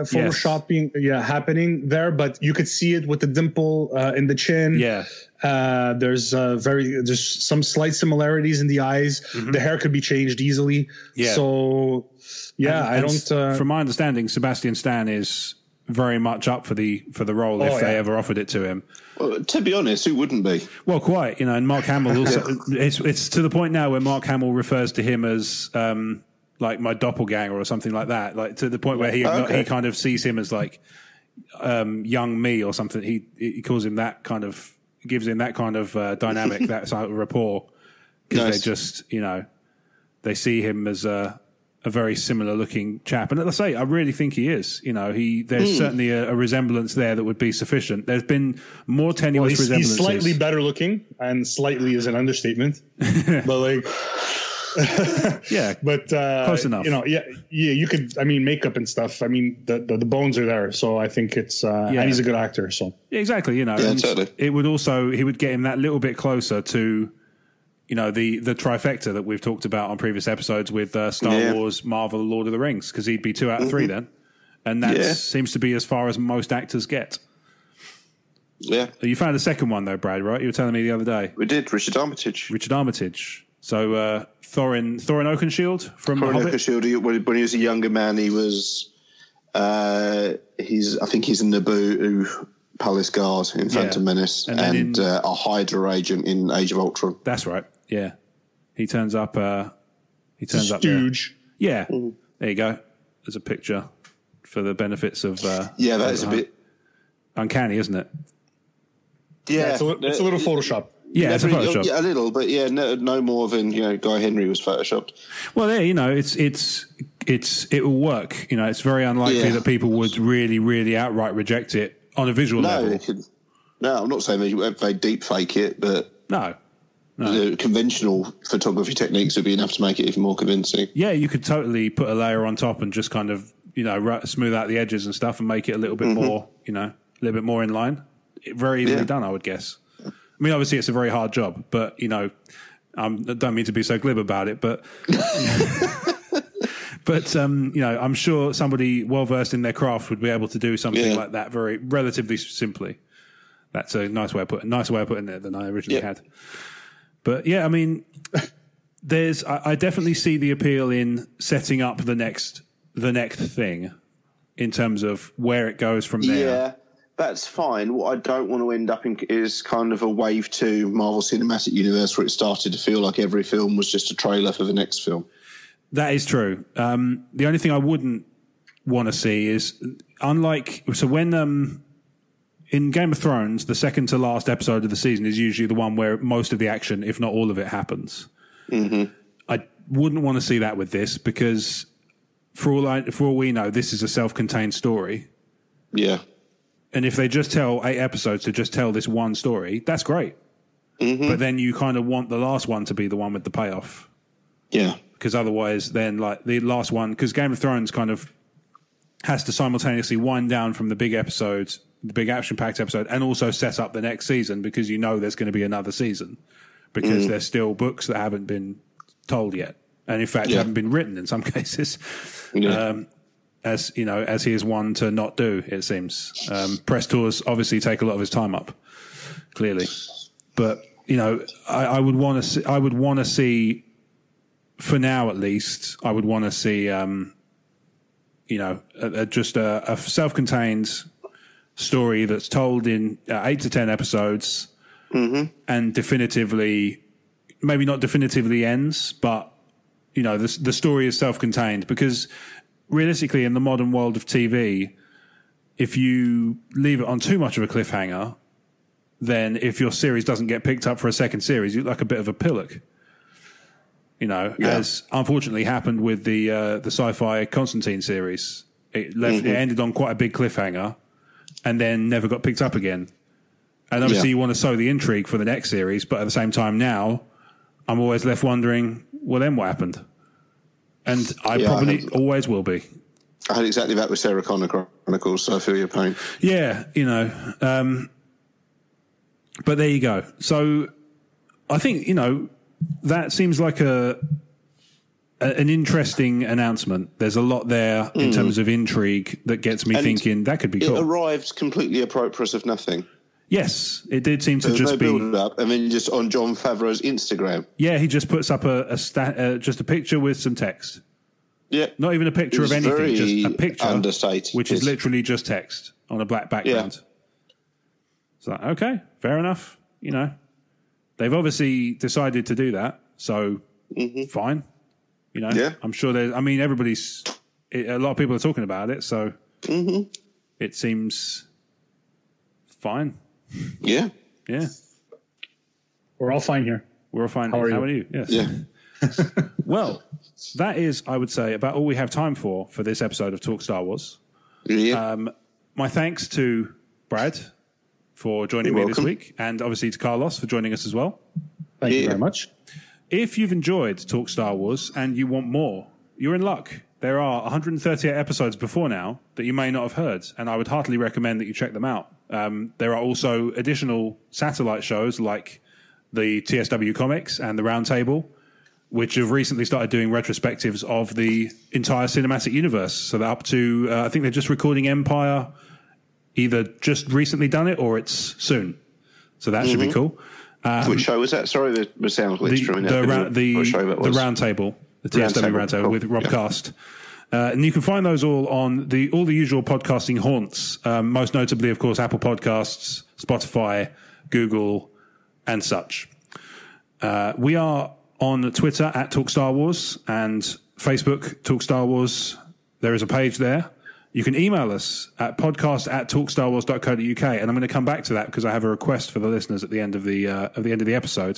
happening there, but you could see it with the dimple in the chin. Yeah. There's some slight similarities in the eyes. Mm-hmm. The hair could be changed easily. Yeah. So, from my understanding, Sebastian Stan is very much up for the role if they ever offered it to him. Well, to be honest, who wouldn't be? Well, quite. And Mark Hamill also. It's to the point now where Mark Hamill refers to him as like my doppelganger or something like that. Like to the point where he kind of sees him as like young me or something. He calls him that kind of. Gives him that kind of dynamic, that sort of rapport, because they just, they see him as a very similar looking chap. And let's say, I really think he is. There's certainly a resemblance there that would be sufficient. There's been more tenuous resemblances. He's slightly better looking, and slightly is an understatement. But like, yeah, but close enough. You could. I mean, makeup and stuff. I mean, the bones are there, so I think it's. And he's a good actor, so yeah, exactly. Totally. It would also he would get him that little bit closer to, the trifecta that we've talked about on previous episodes with Star Wars, Marvel, Lord of the Rings, because he'd be 2 out of 3 then, and that seems to be as far as most actors get. Yeah. You found a second one, though, Brad, right? You were telling me the other day. We did, Richard Armitage. So Thorin Oakenshield from Thorin Hobbit? Oakenshield, when he was a younger man, he was... I think he's a Naboo Palace guard in Phantom Menace and a Hydra agent in Age of Ultron. That's right. Yeah, he turns up. Stooge. Yeah, there you go. There's a picture for the benefits of. That is a bit uncanny, isn't it? Yeah, it's a little Photoshop. Yeah, it's a Photoshop. Yeah, a little, but no more than Guy Henry was photoshopped. Well, it will work. It's very unlikely that people would really, really outright reject it on a visual level. I'm not saying they deep fake it, but no. The conventional photography techniques would be enough to make it even more convincing. Yeah, you could totally put a layer on top and just kind of smooth out the edges and stuff and make it a little bit more, a little bit more in line. Very easily done, I would guess. I mean, obviously, it's a very hard job, but I don't mean to be so glib about it, but I'm sure somebody well versed in their craft would be able to do something like that very relatively simply. That's a nice way of putting it than I originally had. But yeah, I mean, I definitely see the appeal in setting up the next thing in terms of where it goes from there. Yeah. That's fine. What I don't want to end up in is kind of a wave 2 Marvel Cinematic Universe where it started to feel like every film was just a trailer for the next film. That is true. The only thing I wouldn't want to see is when in Game of Thrones, the second to last episode of the season is usually the one where most of the action, if not all of it, happens. Mm-hmm. I wouldn't want to see that with this because for all we know, this is a self-contained story. Yeah. And if they just tell 8 episodes to just tell this one story, that's great. Mm-hmm. But then you kind of want the last one to be the one with the payoff. Yeah. Because otherwise then the last one, because Game of Thrones kind of has to simultaneously wind down from the big episodes, the big action-packed episode, and also set up the next season because there's going to be another season because there's still books that haven't been told yet. And in fact, haven't been written in some cases. Yeah. As he is one to not do, it seems. Press tours obviously take a lot of his time up, clearly. But I would want to see, for now at least, I would want to see, just a self-contained story that's told in 8 to 10 episodes, and maybe not definitively ends, but the story is self-contained because. Realistically, in the modern world of TV, if you leave it on too much of a cliffhanger, then if your series doesn't get picked up for a second series, you look like a bit of a pillock. As unfortunately happened with the sci-fi Constantine series. It ended on quite a big cliffhanger and then never got picked up again. And obviously you want to sow the intrigue for the next series, but at the same time now, I'm always left wondering, well, then what happened? And I probably always will be. I had exactly that with Sarah Connor Chronicles, so I feel your pain. Yeah, but there you go. So I think, that seems like an interesting announcement. There's a lot there in terms of intrigue that gets me thinking that could be cool. It arrived completely apropos of nothing. Yes, it did seem to just be build up, and then just on Jon Favreau's Instagram. Yeah, he just puts up just a picture with some text. Yeah, not even a picture of anything, just a picture, understated, which is literally just text on a black background. Yeah. It's like, okay, fair enough. They've obviously decided to do that, so fine. I'm sure there's. I mean, a lot of people are talking about it, so it seems fine. Yeah. Yeah. We're all fine here. We're all fine. How are you? Yes. Yeah. Well, that is, I would say, about all we have time for this episode of Talk Star Wars. Yeah. My thanks to Brad for joining me this week, and obviously to Carlos for joining us as well. Thank you very much. If you've enjoyed Talk Star Wars and you want more, you're in luck. There are 138 episodes before now that you may not have heard, and I would heartily recommend that you check them out. There are also additional satellite shows like the TSW Comics and the Roundtable, which have recently started doing retrospectives of the entire cinematic universe. So they're up to, I think they're just recording Empire either just recently done it or it's soon. So that should be cool. Which show was that? Sorry, the sound glitched from the round table, the TSW round table with Rob Cast. And you can find those all on all the usual podcasting haunts, most notably, of course, Apple Podcasts, Spotify, Google, and such. We are on Twitter at Talk Star Wars and Facebook, Talk Star Wars. There is a page there. You can email us at podcast@talkstarwars.co.uk, and I'm going to come back to that because I have a request for the listeners at the end of the episode.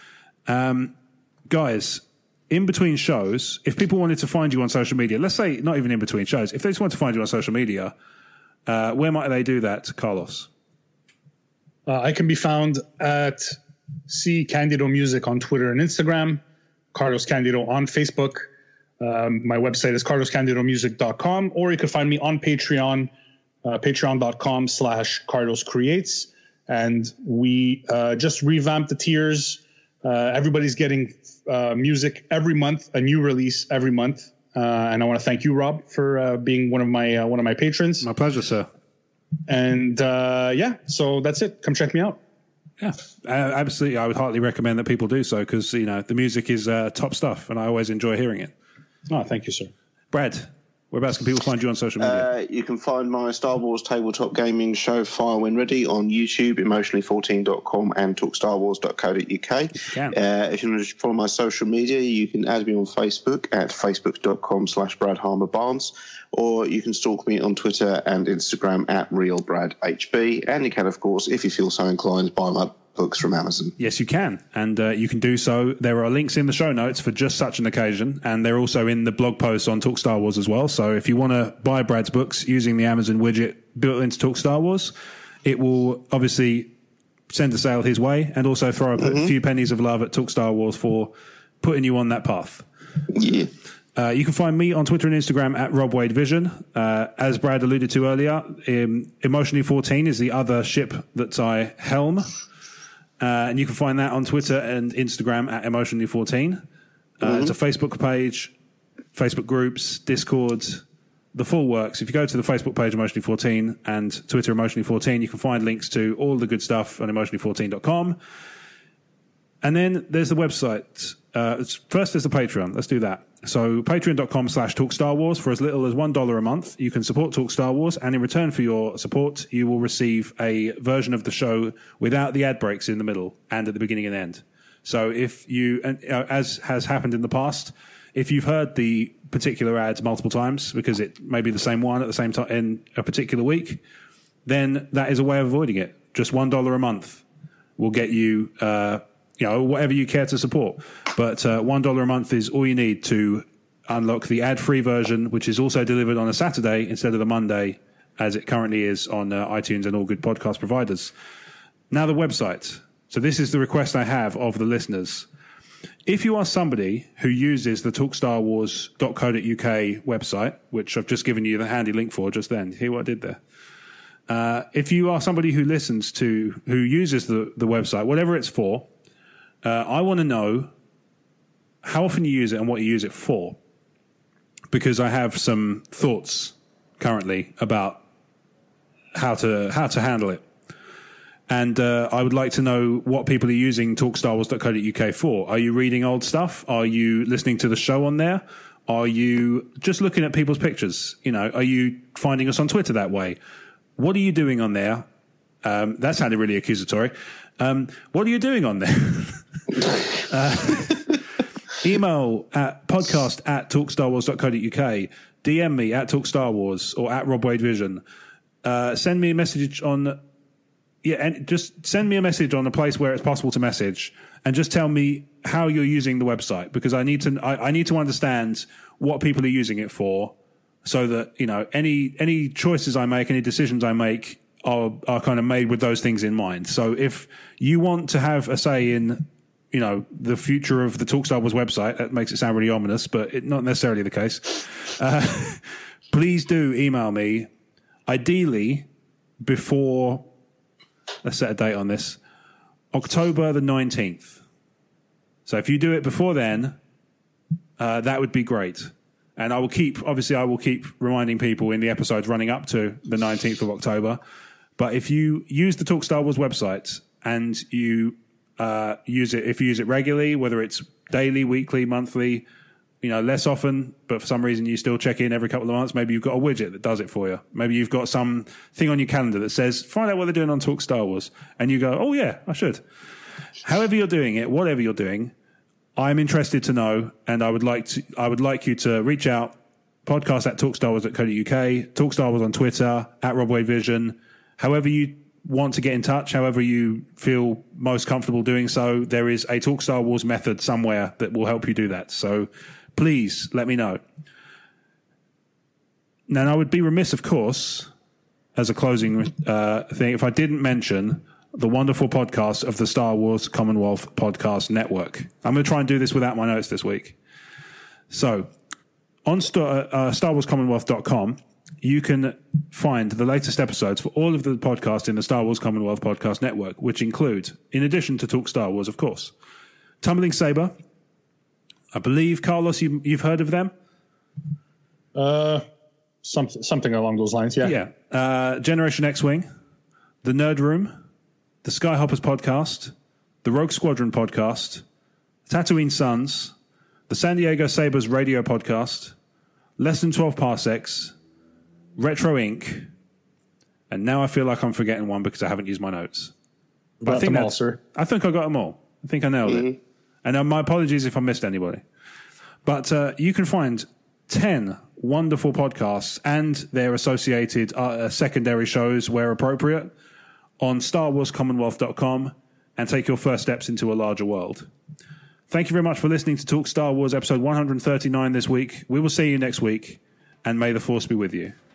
Guys, in between shows, if people wanted to find you on social media, let's say not even in between shows, if they just want to find you on social media, where might they do that, Carlos? I can be found at C Candido Music on Twitter and Instagram, Carlos Candido on Facebook. My website is carloscandidomusic.com, or you can find me on Patreon, patreon.com/CarlosCreates. And we just revamped the tiers. Everybody's getting music every month, a new release every month. And I want to thank you, Rob, for being one of my patrons. My pleasure, sir. And so that's it. Come check me out. Yeah, absolutely. I would heartily recommend that people do so because, the music is top stuff and I always enjoy hearing it. Oh, thank you, sir. Brad, whereabouts can people find you on social media? You can find my Star Wars tabletop gaming show, Fire When Ready, on YouTube, emotionally14.com and talkstarwars.co.uk. If you want to follow my social media, you can add me on Facebook at facebook.com/Brad Harmer Barnes, or you can stalk me on Twitter and Instagram at RealBradHB. And you can, of course, if you feel so inclined, buy my books from Amazon. Yes, you can. And you can do so. There are links in the show notes for just such an occasion. And they're also in the blog posts on Talk Star Wars as well. So if you want to buy Brad's books using the Amazon widget built into Talk Star Wars, it will obviously send a sale his way and also throw a few pennies of love at Talk Star Wars for putting you on that path. Yeah. You can find me on Twitter and Instagram at Rob Wade Vision. As Brad alluded to earlier, Emotionally 14 is the other ship that I helm. And you can find that on Twitter and Instagram at Emotionally 14. It's a Facebook page, Facebook groups, Discord, the full works. If you go to the Facebook page Emotionally 14 and Twitter Emotionally 14, you can find links to all the good stuff on emotionally14.com. And then there's the website. First, there's the Patreon. Let's do that. So patreon.com/TalkStarWars. For as little as $1 a month, you can support Talk Star Wars. And in return for your support, you will receive a version of the show without the ad breaks in the middle and at the beginning and end. So if you, as has happened in the past, if you've heard the particular ads multiple times because it may be the same one at the same time in a particular week, then that is a way of avoiding it. Just $1 a month will get you, whatever you care to support. But $1 a month is all you need to unlock the ad-free version, which is also delivered on a Saturday instead of the Monday, as it currently is on iTunes and all good podcast providers. Now the website. So this is the request I have of the listeners. If you are somebody who uses the talkstarwars.co.uk website, which I've just given you the handy link for just then, hear what I did there? If you are somebody who uses the website, whatever it's for, I want to know how often you use it and what you use it for, because I have some thoughts currently about how to handle it. And I would like to know what people are using talkstarwars.co.uk for. Are you reading old stuff? Are you listening to the show on there? Are you just looking at people's pictures? Are you finding us on Twitter that way? What are you doing on there? That sounded really accusatory. What are you doing on there? Email at podcast@talkstarwars.co.uk. DM me at talkstarwars or at Rob Wade Vision. Send me a message on... and just send me a message on a place where it's possible to message and just tell me how you're using the website, because I need to understand what people are using it for, so that, any choices I make, any decisions I make are kind of made with those things in mind. So if you want to have a say in, the future of the Talk Star Wars website, that makes it sound really ominous, but it's not necessarily the case. Please do email me, ideally before, let's set a date on this, October the 19th. So if you do it before then, that would be great. And I will keep reminding people in the episodes running up to the 19th of October. But if you use the Talk Star Wars website and you use it regularly, whether it's daily, weekly, monthly, less often, but for some reason you still check in every couple of months, maybe you've got a widget that does it for you. Maybe you've got some thing on your calendar that says, find out what they're doing on Talk Star Wars. And you go, oh yeah, I should. However you're doing it, whatever you're doing, I'm interested to know, and I would like you to reach out, podcast@talkstarwars.co.uk, Talk Star Wars on Twitter, @RobWadeVision, however you want to get in touch, however you feel most comfortable doing so. There is a Talk Star Wars method somewhere that will help you do that. So please let me know. Now, I would be remiss, of course, as a closing thing, if I didn't mention the wonderful podcast of the Star Wars Commonwealth Podcast Network. I'm going to try and do this without my notes this week. So, on StarWarsCommonwealth.com, you can find the latest episodes for all of the podcasts in the Star Wars Commonwealth Podcast Network, which include, in addition to Talk Star Wars, of course, Tumbling Saber. I believe, Carlos, you've heard of them? Something along those lines, yeah. Yeah. Generation X-Wing, The Nerd Room, the Skyhoppers Podcast, the Rogue Squadron Podcast, Tatooine Sons, the San Diego Sabres Radio Podcast, Less Than 12 Parsecs, Retro Inc., and now I feel like I'm forgetting one because I haven't used my notes. But I think them all, sir. I think I got them all. I think I nailed it. And my apologies if I missed anybody. But you can find 10 wonderful podcasts and their associated secondary shows where appropriate on StarWarsCommonwealth.com and take your first steps into a larger world. Thank you very much for listening to Talk Star Wars episode 139 this week. We will see you next week, and may the Force be with you.